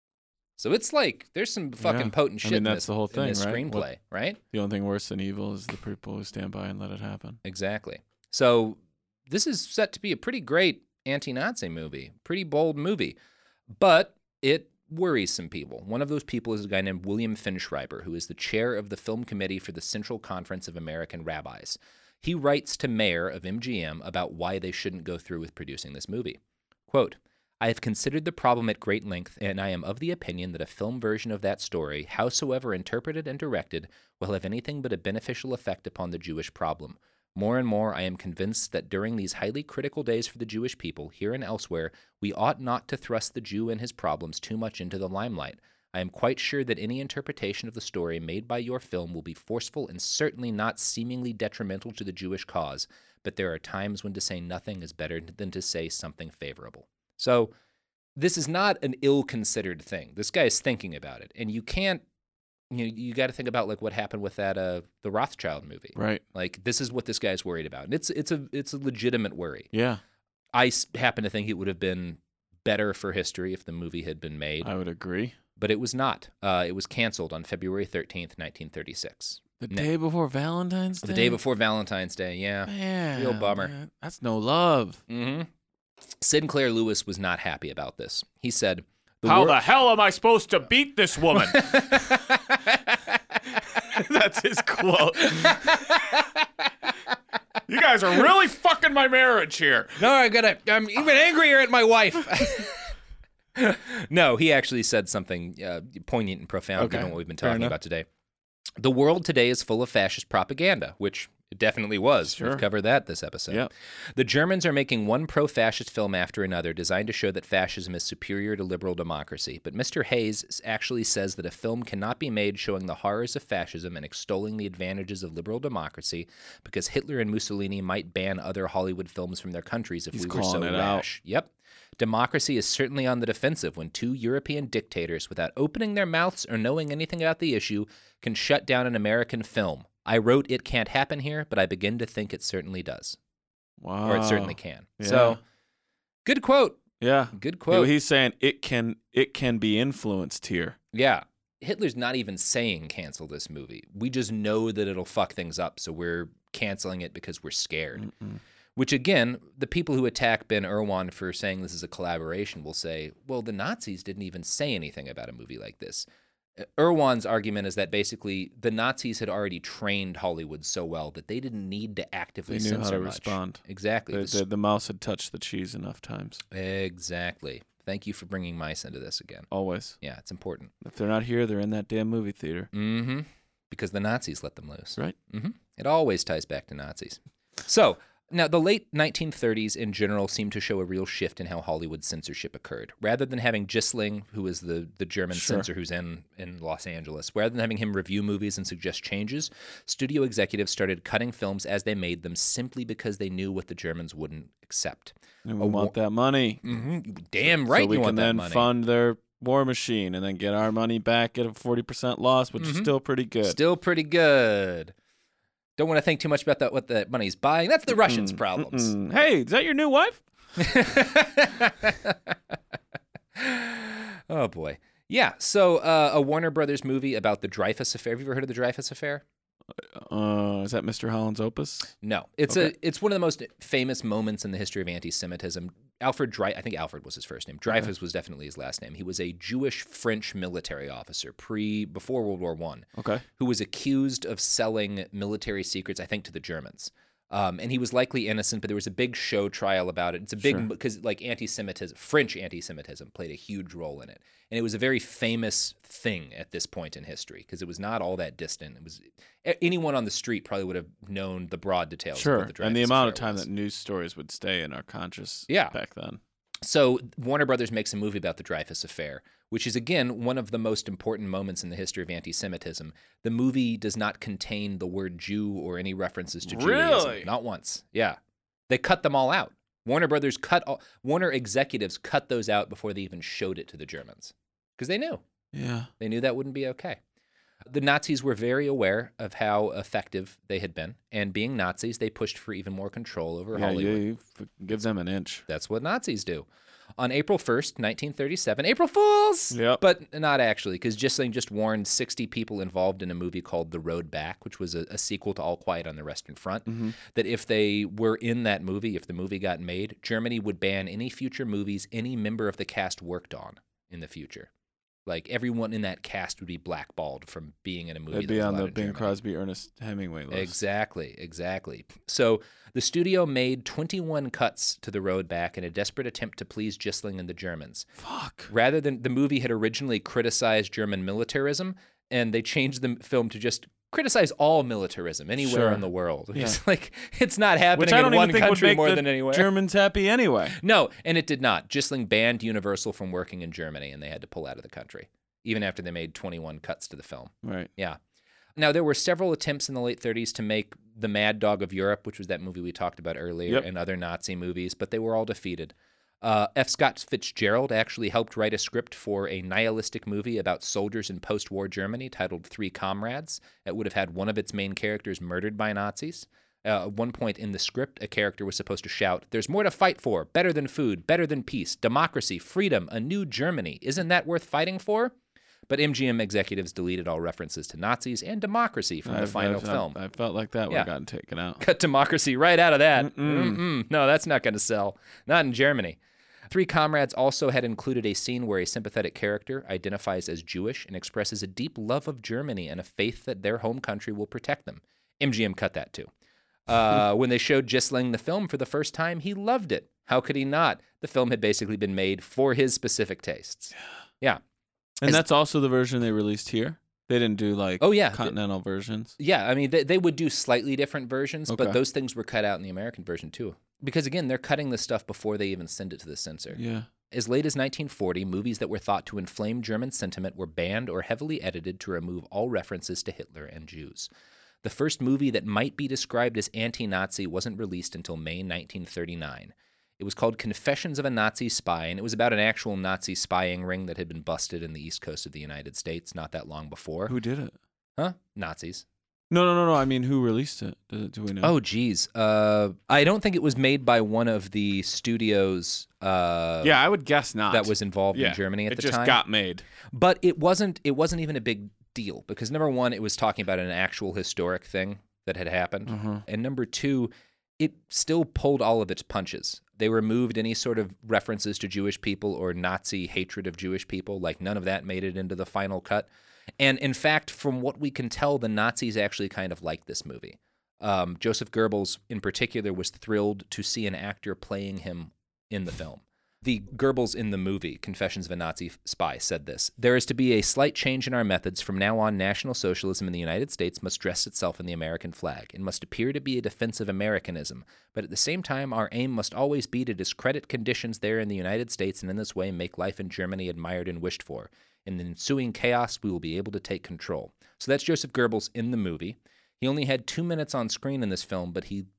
So it's like there's some fucking Yeah. potent I shit mean, in that's this, the whole in thing, this right? screenplay, right? The only thing worse than evil is the people who stand by and let it happen. Exactly. So this is set to be a pretty great anti-Nazi movie, pretty bold movie, but it worries some people. One of those people is a guy named William Finschreiber, who is the chair of the film committee for the Central Conference of American Rabbis. He writes to Mayer of MGM about why they shouldn't go through with producing this movie. Quote, "I have considered the problem at great length, and I am of the opinion that a film version of that story, howsoever interpreted and directed, will have anything but a beneficial effect upon the Jewish problem. More and more, I am convinced that during these highly critical days for the Jewish people, here and elsewhere, we ought not to thrust the Jew and his problems too much into the limelight. I am quite sure that any interpretation of the story made by your film will be forceful and certainly not seemingly detrimental to the Jewish cause, but there are times when to say nothing is better than to say something favorable." So this is not an ill-considered thing. This guy is thinking about it, and you can't, you got to think about like what happened with that the Rothschild movie. Right. Like this is what this guy's worried about, and it's a legitimate worry. Yeah. I happen to think it would have been better for history if the movie had been made, I would agree. but it was not. It was canceled on February 13th, 1936. The day before Valentine's Day? The day before Valentine's Day, yeah. Man, Real bummer. man, that's no love. Mm-hmm. Sinclair Lewis was not happy about this. He said, How the hell am I supposed to beat this woman? That's his quote. You guys are really fucking my marriage here. No, I'm even angrier at my wife. No, he actually said something poignant and profound given what we've been talking about today. The world today is full of fascist propaganda, which it definitely was. Sure. We've covered that this episode. Yep. The Germans are making one pro-fascist film after another designed to show that fascism is superior to liberal democracy. But Mr. Hayes actually says that a film cannot be made showing the horrors of fascism and extolling the advantages of liberal democracy because Hitler and Mussolini might ban other Hollywood films from their countries if we were so rash. Yep. Democracy is certainly on the defensive when two European dictators, without opening their mouths or knowing anything about the issue, can shut down an American film. I wrote It Can't Happen Here, but I begin to think it certainly does. Wow. Or it certainly can. Yeah. So, good quote. Yeah. Good quote. He's saying it can be influenced here. Yeah. Hitler's not even saying cancel this movie. We just know that it'll fuck things up, so we're canceling it because we're scared. Which, again, the people who attack Ben Irwan for saying this is a collaboration will say, well, the Nazis didn't even say anything about a movie like this. Irwan's argument is that basically the Nazis had already trained Hollywood so well that they didn't need to actively They knew censor how to much. respond. Exactly. The mouse had touched the cheese enough times. Exactly. Thank you for bringing mice into this again. Always. Yeah, it's important. If they're not here, they're in that damn movie theater. Mm-hmm. Because the Nazis let them loose. Right. Mm-hmm. It always ties back to Nazis. So, now, the late 1930s in general seemed to show a real shift in how Hollywood censorship occurred. Rather than having Gissling, who is the German censor who's in Los Angeles, rather than having him review movies and suggest changes, studio executives started cutting films as they made them simply because they knew what the Germans wouldn't accept. And we want that money. Mm-hmm. Damn right so we you want can that then money. fund their war machine and then get our money back at a 40% loss, which is still pretty good. Still pretty good. Don't want to think too much about what the money's buying. That's the Russians' problems. Hey, is that your new wife? Oh, boy. Yeah, so a Warner Brothers movie about the Dreyfus Affair. Have you ever heard of the Dreyfus Affair? Is that Mr. Holland's Opus? No, it's one of the most famous moments in the history of anti-Semitism. I think Alfred was his first name. Dreyfus was definitely his last name. He was a Jewish French military officer before World War I, who was accused of selling military secrets, I think, to the Germans. And he was likely innocent, but there was a big show trial about it. It's a big because like French anti-Semitism played a huge role in it, and it was a very famous thing at this point in history because it was not all that distant. It was anyone on the street probably would have known the broad details. Of what the Dreyfus and the amount of Affair time was. that news stories would stay in our conscious back then. So Warner Brothers makes a movie about the Dreyfus Affair, which is, again, one of the most important moments in the history of anti-Semitism. The movie does not contain the word Jew or any references to Judaism. Really? Not once. Yeah. They cut them all out. Warner executives cut those out before they even showed it to the Germans because they knew. Yeah. They knew that wouldn't be okay. The Nazis were very aware of how effective they had been, and being Nazis, they pushed for even more control over Hollywood. You give them an inch. That's what Nazis do. On April 1st, 1937, April Fools! Yep. But not actually, because Ghislaine just warned 60 people involved in a movie called The Road Back, which was a sequel to All Quiet on the Western Front, that if they were in that movie, if the movie got made, Germany would ban any future movies any member of the cast worked on in the future. Like, everyone in that cast would be blackballed from being in a movie. They'd be on the Bing Crosby, Ernest Hemingway list. Exactly. So the studio made 21 cuts to The Road Back in a desperate attempt to please Ghislaine and the Germans. Fuck. Rather than the movie had originally criticized German militarism, and they changed the film to just criticize all militarism anywhere in the world. Yeah. It's like it's not happening Which I don't in one even think country would make more the than anywhere. Germans happy anyway. No, and it did not. Ghislaine banned Universal from working in Germany, and they had to pull out of the country, even after they made 21 cuts to the film. Right. Yeah. Now, there were several attempts in the late 30s to make The Mad Dog of Europe, which was that movie we talked about earlier, and other Nazi movies, but they were all defeated. F. Scott Fitzgerald actually helped write a script for a nihilistic movie about soldiers in post-war Germany titled Three Comrades. It would have had one of its main characters murdered by Nazis. At one point in the script, a character was supposed to shout, "There's more to fight for, better than food, better than peace, democracy, freedom, a new Germany. Isn't that worth fighting for?" But MGM executives deleted all references to Nazis and democracy from the final film. I felt like that would have gotten taken out. Cut democracy right out of that. No, that's not going to sell. Not in Germany. Three Comrades also had included a scene where a sympathetic character identifies as Jewish and expresses a deep love of Germany and a faith that their home country will protect them. MGM cut that too. When they showed Ghislaine the film for the first time, he loved it. How could he not? The film had basically been made for his specific tastes. Yeah. And that's also the version they released here? They didn't do continental versions? Yeah, I mean, they would do slightly different versions, but those things were cut out in the American version too. Because again, they're cutting this stuff before they even send it to the censor. Yeah. As late as 1940, movies that were thought to inflame German sentiment were banned or heavily edited to remove all references to Hitler and Jews. The first movie that might be described as anti-Nazi wasn't released until May 1939. It was called Confessions of a Nazi Spy, and it was about an actual Nazi spying ring that had been busted in the east coast of the United States not that long before. Who did it? Huh? Nazis. No. I mean, who released it? Do we know? Oh, geez. I don't think it was made by one of the studios. I would guess not. That was involved in Germany at the time. It just got made. But it wasn't even a big deal because number one, it was talking about an actual historic thing that had happened, and number two, it still pulled all of its punches. They removed any sort of references to Jewish people or Nazi hatred of Jewish people. Like none of that made it into the final cut. And in fact, from what we can tell, the Nazis actually kind of liked this movie. Joseph Goebbels, in particular, was thrilled to see an actor playing him in the film. The Goebbels in the movie, Confessions of a Nazi Spy, said this: "There is to be a slight change in our methods. From now on, National Socialism in the United States must dress itself in the American flag. It must appear to be a defense of Americanism. But at the same time, our aim must always be to discredit conditions there in the United States and in this way make life in Germany admired and wished for. In the ensuing chaos, we will be able to take control." So that's Joseph Goebbels in the movie. He only had 2 minutes on screen in this film, but he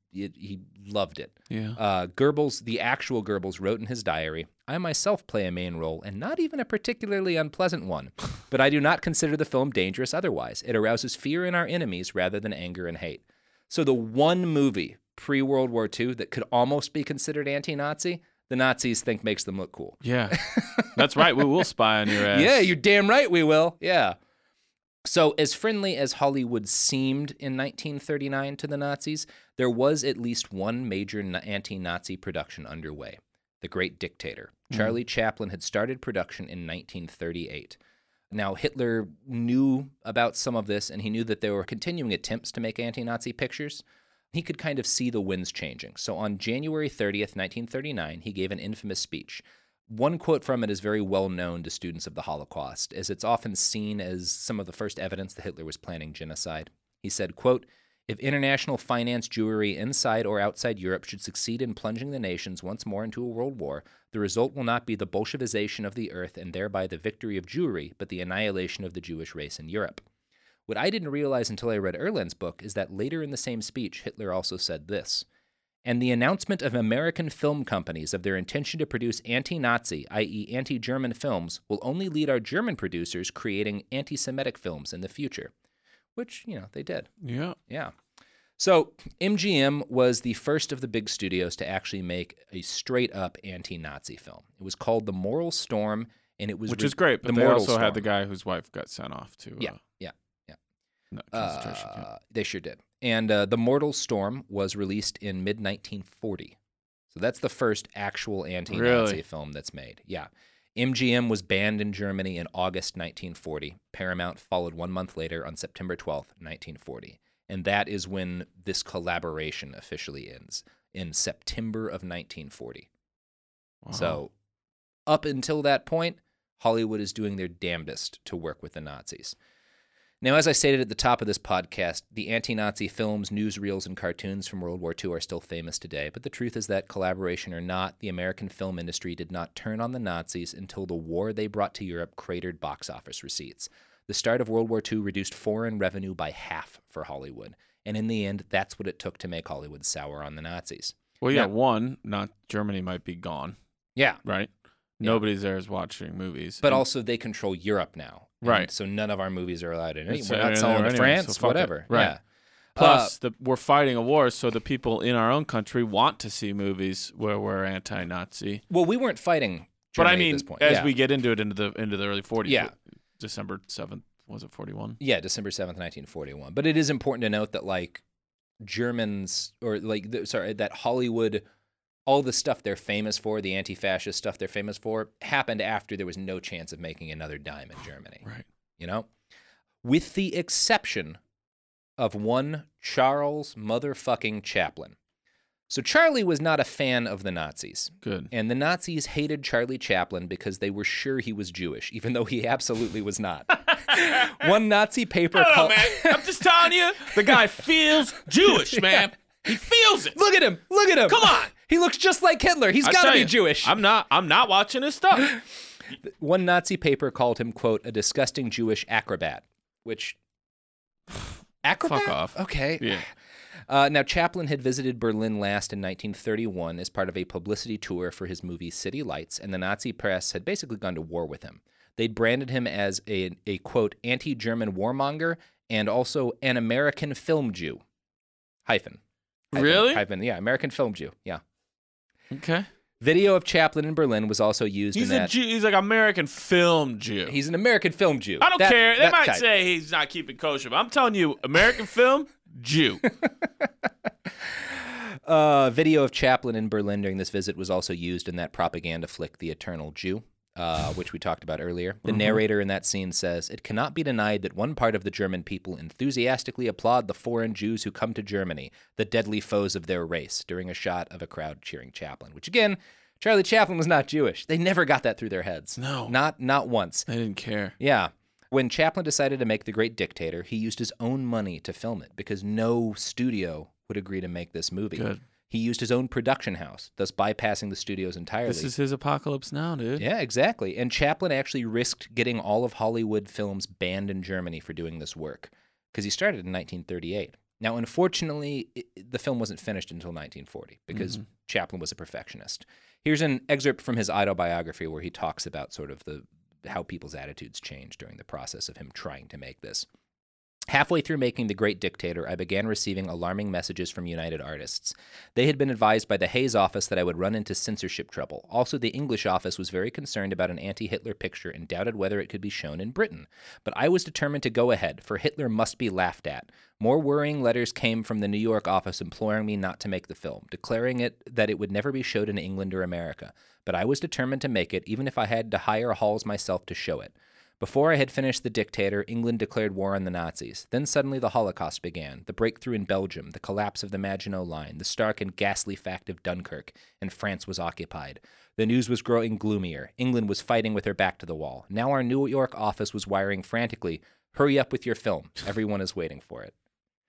loved it. Yeah. Goebbels, the actual Goebbels, wrote in his diary, "I myself play a main role, and not even a particularly unpleasant one. But I do not consider the film dangerous otherwise. It arouses fear in our enemies rather than anger and hate." So the one movie pre-World War II that could almost be considered anti-Nazi, the Nazis think makes them look cool. Yeah. That's right. We will spy on your ass. Yeah, you're damn right we will. Yeah. So as friendly as Hollywood seemed in 1939 to the Nazis, there was at least one major anti-Nazi production underway, The Great Dictator. Charlie Chaplin had started production in 1938. Now, Hitler knew about some of this, and he knew that there were continuing attempts to make anti-Nazi pictures. He could kind of see the winds changing. So on January 30th, 1939, he gave an infamous speech. One quote from it is very well known to students of the Holocaust, as it's often seen as some of the first evidence that Hitler was planning genocide. He said, quote, "If international finance Jewry inside or outside Europe should succeed in plunging the nations once more into a world war, the result will not be the Bolshevization of the earth and thereby the victory of Jewry, but the annihilation of the Jewish race in Europe." What I didn't realize until I read Erland's book is that later in the same speech, Hitler also said this, "And the announcement of American film companies of their intention to produce anti-Nazi, i.e. anti-German films, will only lead our German producers creating anti-Semitic films in the future." Which, they did. Yeah. Yeah. So MGM was the first of the big studios to actually make a straight-up anti-Nazi film. It was called The Moral Storm, and it was... Which is great, but they also had the guy whose wife got sent off to... Yeah. concentration camp. They sure did. And The Mortal Storm was released in mid-1940. So that's the first actual anti-Nazi film that's made. Yeah. MGM was banned in Germany in August 1940. Paramount followed 1 month later on September 12th, 1940. And that is when this collaboration officially ends, in September of 1940. Wow. So up until that point, Hollywood is doing their damnedest to work with the Nazis. Now, as I stated at the top of this podcast, the anti-Nazi films, newsreels, and cartoons from World War II are still famous today, but the truth is that, collaboration or not, the American film industry did not turn on the Nazis until the war they brought to Europe cratered box office receipts. The start of World War II reduced foreign revenue by half for Hollywood, and in the end, that's what it took to make Hollywood sour on the Nazis. Well, yeah, not Germany might be gone. Yeah. Right? Nobody's there is watching movies. But also, they control Europe now. Right. So none of our movies are allowed in. We're not selling to France, so whatever. Right. Yeah. Plus, we're fighting a war, so the people in our own country want to see movies where we're anti-Nazi. Well, we weren't fighting Germany but I mean, at this point. as we get into it, into the early 40s. Yeah. December 7th, was it 41? Yeah, December 7th, 1941. But it is important to note that, Germans, or, that Hollywood, all the stuff they're famous for, the anti-fascist stuff they're famous for, happened after there was no chance of making another dime in Germany. Right. With the exception of one Charles motherfucking Chaplin. So Charlie was not a fan of the Nazis. Good. And the Nazis hated Charlie Chaplin because they were sure he was Jewish, even though he absolutely was not. One Nazi paper called... man. I'm just telling you, the guy feels Jewish, man. He feels it. Look at him. Come on. He looks just like Hitler. He's got to be Jewish. I'm not watching his stuff. One Nazi paper called him, quote, "a disgusting Jewish acrobat," which... Acrobat? Fuck off. Okay. Yeah. Now, Chaplin had visited Berlin last in 1931 as part of a publicity tour for his movie City Lights, and the Nazi press had basically gone to war with him. They'd branded him as a quote, "anti-German warmonger and also an American film Jew." Hyphen. Really? Hyphen, yeah, American film Jew, yeah. Okay. Video of Chaplin in Berlin was also used in that. He's like American film Jew. He's an American film Jew. I don't care. They might say he's not keeping kosher, but I'm telling you, American film Jew. Video of Chaplin in Berlin during this visit was also used in that propaganda flick, The Eternal Jew, which we talked about earlier. The narrator in that scene says, "It cannot be denied that one part of the German people enthusiastically applaud the foreign Jews who come to Germany, the deadly foes of their race," during a shot of a crowd cheering Chaplin, which again, Charlie Chaplin was not Jewish. They never got that through their heads. No. Not once. They didn't care. Yeah. When Chaplin decided to make The Great Dictator, he used his own money to film it because no studio would agree to make this movie. Good. He used his own production house, thus bypassing the studios entirely. This is his apocalypse now, dude. Yeah, exactly. And Chaplin actually risked getting all of Hollywood films banned in Germany for doing this work because he started in 1938. Now, unfortunately, the film wasn't finished until 1940 because Chaplin was a perfectionist. Here's an excerpt from his autobiography where he talks about sort of how people's attitudes changed during the process of him trying to make this. Halfway through making The Great Dictator, I began receiving alarming messages from United Artists. They had been advised by the Hayes office that I would run into censorship trouble. Also, the English office was very concerned about an anti-Hitler picture and doubted whether it could be shown in Britain. But I was determined to go ahead, for Hitler must be laughed at. More worrying letters came from the New York office imploring me not to make the film, declaring that it would never be showed in England or America. But I was determined to make it, even if I had to hire halls myself to show it. Before I had finished The Dictator, England declared war on the Nazis. Then suddenly the Holocaust began, the breakthrough in Belgium, the collapse of the Maginot Line, the stark and ghastly fact of Dunkirk, and France was occupied. The news was growing gloomier. England was fighting with her back to the wall. Now our New York office was wiring frantically, "Hurry up with your film. Everyone is waiting for it."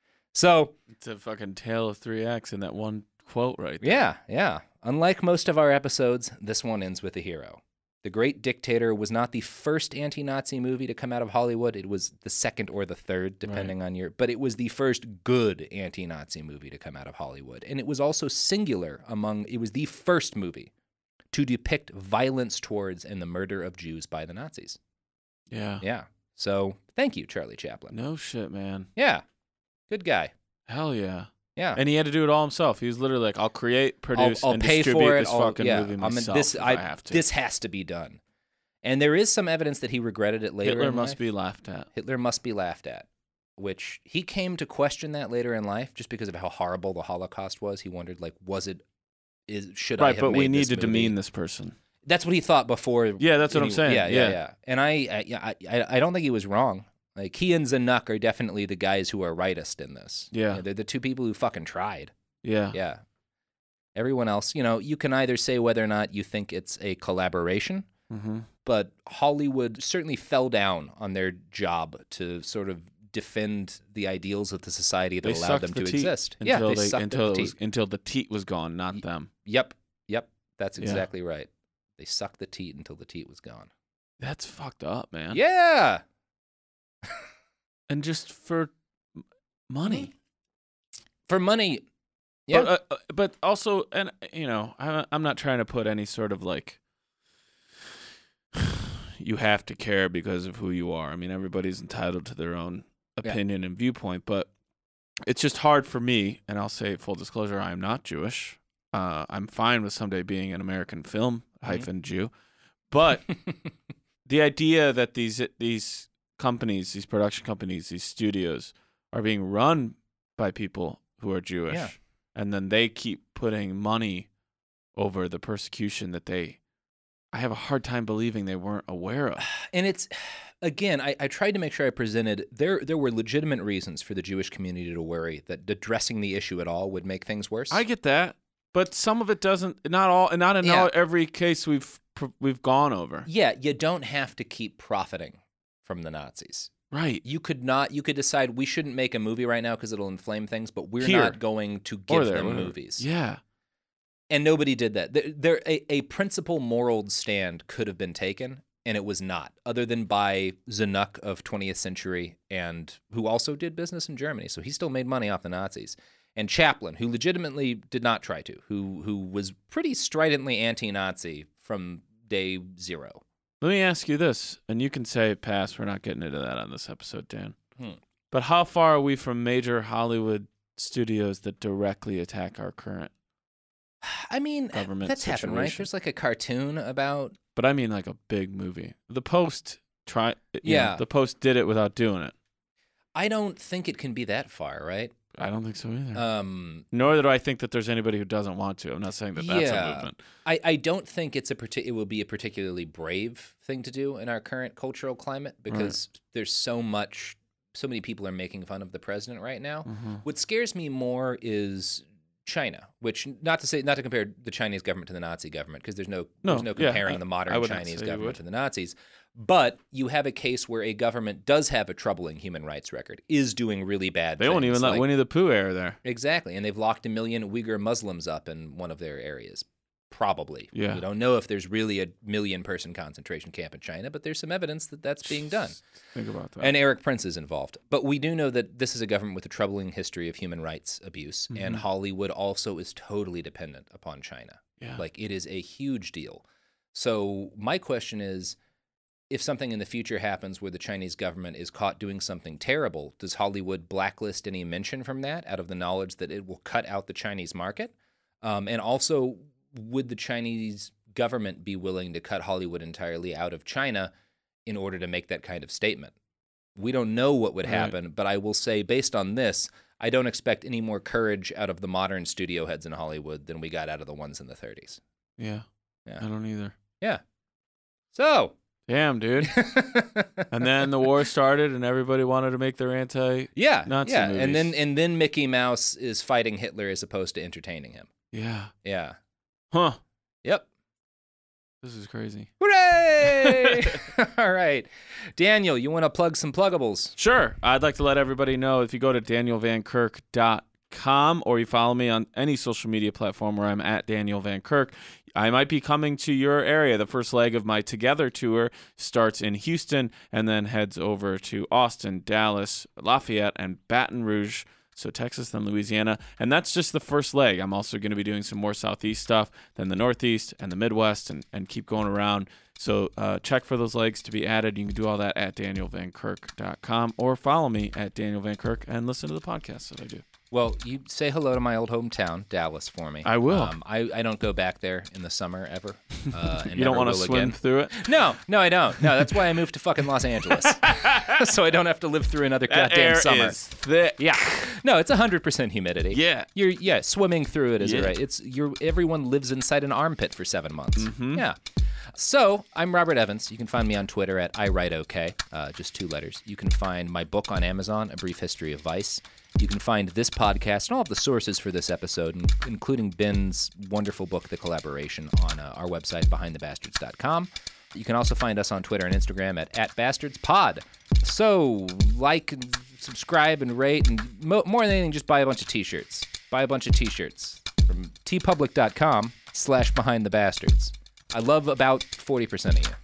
So It's a fucking tale of three acts in that one quote right there. yeah, yeah. Unlike most of our episodes, this one ends with a hero. The Great Dictator was not the first anti-Nazi movie to come out of Hollywood. It was the second or the third, depending on your... But it was the first good anti-Nazi movie to come out of Hollywood. And it was also singular among... It was the first movie to depict violence towards and the murder of Jews by the Nazis. Yeah. Yeah. So, thank you, Charlie Chaplin. No shit, man. Yeah. Good guy. Hell yeah. Yeah. And he had to do it all himself. He was literally like, I'll create, produce, I'll and pay distribute for it. this fucking movie myself if I have to. This has to be done. And there is some evidence that he regretted it later Hitler in life. must be laughed at. Hitler must be laughed at, which he came to question that later in life just because of how horrible the Holocaust was. He wondered, like, should I have made this movie? Right, but we need to demean this person. That's what he thought before. Yeah, that's what I'm saying. Yeah. And I don't think he was wrong. Like, he and Zanuck are definitely the guys who are rightist in this. Yeah. They're the two people who fucking tried. Yeah. Yeah. Everyone else, you can either say whether or not you think it's a collaboration, but Hollywood certainly fell down on their job to sort of defend the ideals of the society that allowed them to exist. Until they sucked until the teat. until the teat was gone, not them. Yep. That's exactly right. They sucked the teat until the teat was gone. That's fucked up, man. Yeah. And just for money. For money. Yeah. But also, and I'm not trying to put any sort of like, you have to care because of who you are. I mean, everybody's entitled to their own opinion and viewpoint, but it's just hard for me, and I'll say full disclosure, I am not Jewish. I'm fine with someday being an American film -Jew, but the idea that these companies, these production companies, these studios are being run by people who are Jewish, and then they keep putting money over the persecution that I have a hard time believing they weren't aware of. And it's, again, I tried to make sure I presented, there were legitimate reasons for the Jewish community to worry that addressing the issue at all would make things worse. I get that, but some of it doesn't, not in every case we've gone over. Yeah, you don't have to keep profiting from the Nazis. Right. You could decide we shouldn't make a movie right now because it'll inflame things, but we're not going to give them movies. Yeah. And nobody did that. A principal moral stand could have been taken, and it was not, other than by Zanuck of 20th Century, and who also did business in Germany, so he still made money off the Nazis. And Chaplin, who legitimately did not try to, who was pretty stridently anti-Nazi from day zero. Let me ask you this, and you can say pass. We're not getting into that on this episode, Dan. But how far are we from major Hollywood studios that directly attack our current government that's situation? happened, right? There's like a cartoon about... But I mean like a big movie. The Post the Post did it without doing it. I don't think it can be that far, right? I don't think so either. Nor do I think that there's anybody who doesn't want to. I'm not saying that that's a movement. I don't think it will be a particularly brave thing to do in our current cultural climate because there's so many people are making fun of the president right now. What scares me more is China, which not to compare the Chinese government to the Nazi government because there's no comparing the modern Chinese government to the Nazis. But you have a case where a government does have a troubling human rights record, is doing really bad things. They won't even let Winnie the Pooh air there. Exactly, and they've locked 1 million Uyghur Muslims up in one of their areas. Probably. Yeah. We don't know if there's really a 1 million-person concentration camp in China, but there's some evidence that that's being done. Think about that. And Eric Prince is involved. But we do know that this is a government with a troubling history of human rights abuse, and Hollywood also is totally dependent upon China. Yeah. Like, it is a huge deal. So my question is, if something in the future happens where the Chinese government is caught doing something terrible, does Hollywood blacklist any mention from that out of the knowledge that it will cut out the Chinese market? And also, would the Chinese government be willing to cut Hollywood entirely out of China in order to make that kind of statement? We don't know what would happen, but I will say, based on this, I don't expect any more courage out of the modern studio heads in Hollywood than we got out of the ones in the 30s. Yeah. I don't either. Yeah. So. Damn, dude. And then the war started, and everybody wanted to make their Nazi movies. And then Mickey Mouse is fighting Hitler as opposed to entertaining him. Yeah. Huh. Yep. This is crazy. Hooray! All right. Daniel, you want to plug some pluggables? Sure. I'd like to let everybody know, if you go to danielvankirk.com or you follow me on any social media platform where I'm at Daniel Van Kirk, I might be coming to your area. The first leg of my Together tour starts in Houston and then heads over to Austin, Dallas, Lafayette, and Baton Rouge. So Texas, then Louisiana. And that's just the first leg. I'm also going to be doing some more Southeast stuff, then the Northeast and the Midwest, and keep going around. So check for those legs to be added. You can do all that at danielvankirk.com or follow me at Daniel Van Kirk and listen to the podcast that I do. Well, you say hello to my old hometown, Dallas, for me. I will. I don't go back there in the summer ever. And you don't want to swim through it? No, I don't. No, that's why I moved to fucking Los Angeles. So I don't have to live through another goddamn summer. Air is thick. Yeah. No, it's 100% humidity. Yeah. You're swimming through it is right. Everyone lives inside an armpit for 7 months. Mm-hmm. Yeah. So, I'm Robert Evans. You can find me on Twitter at iWriteOK, just 2 letters. You can find my book on Amazon, A Brief History of Vice. You can find this podcast and all of the sources for this episode, including Ben's wonderful book, The Collaboration, on our website, BehindTheBastards.com. You can also find us on Twitter and Instagram at @BastardsPod. So, like, subscribe, and rate, and more than anything, just buy a bunch of T-shirts. Buy a bunch of T-shirts from tpublic.com/BehindTheBastards. I love about 40% of you.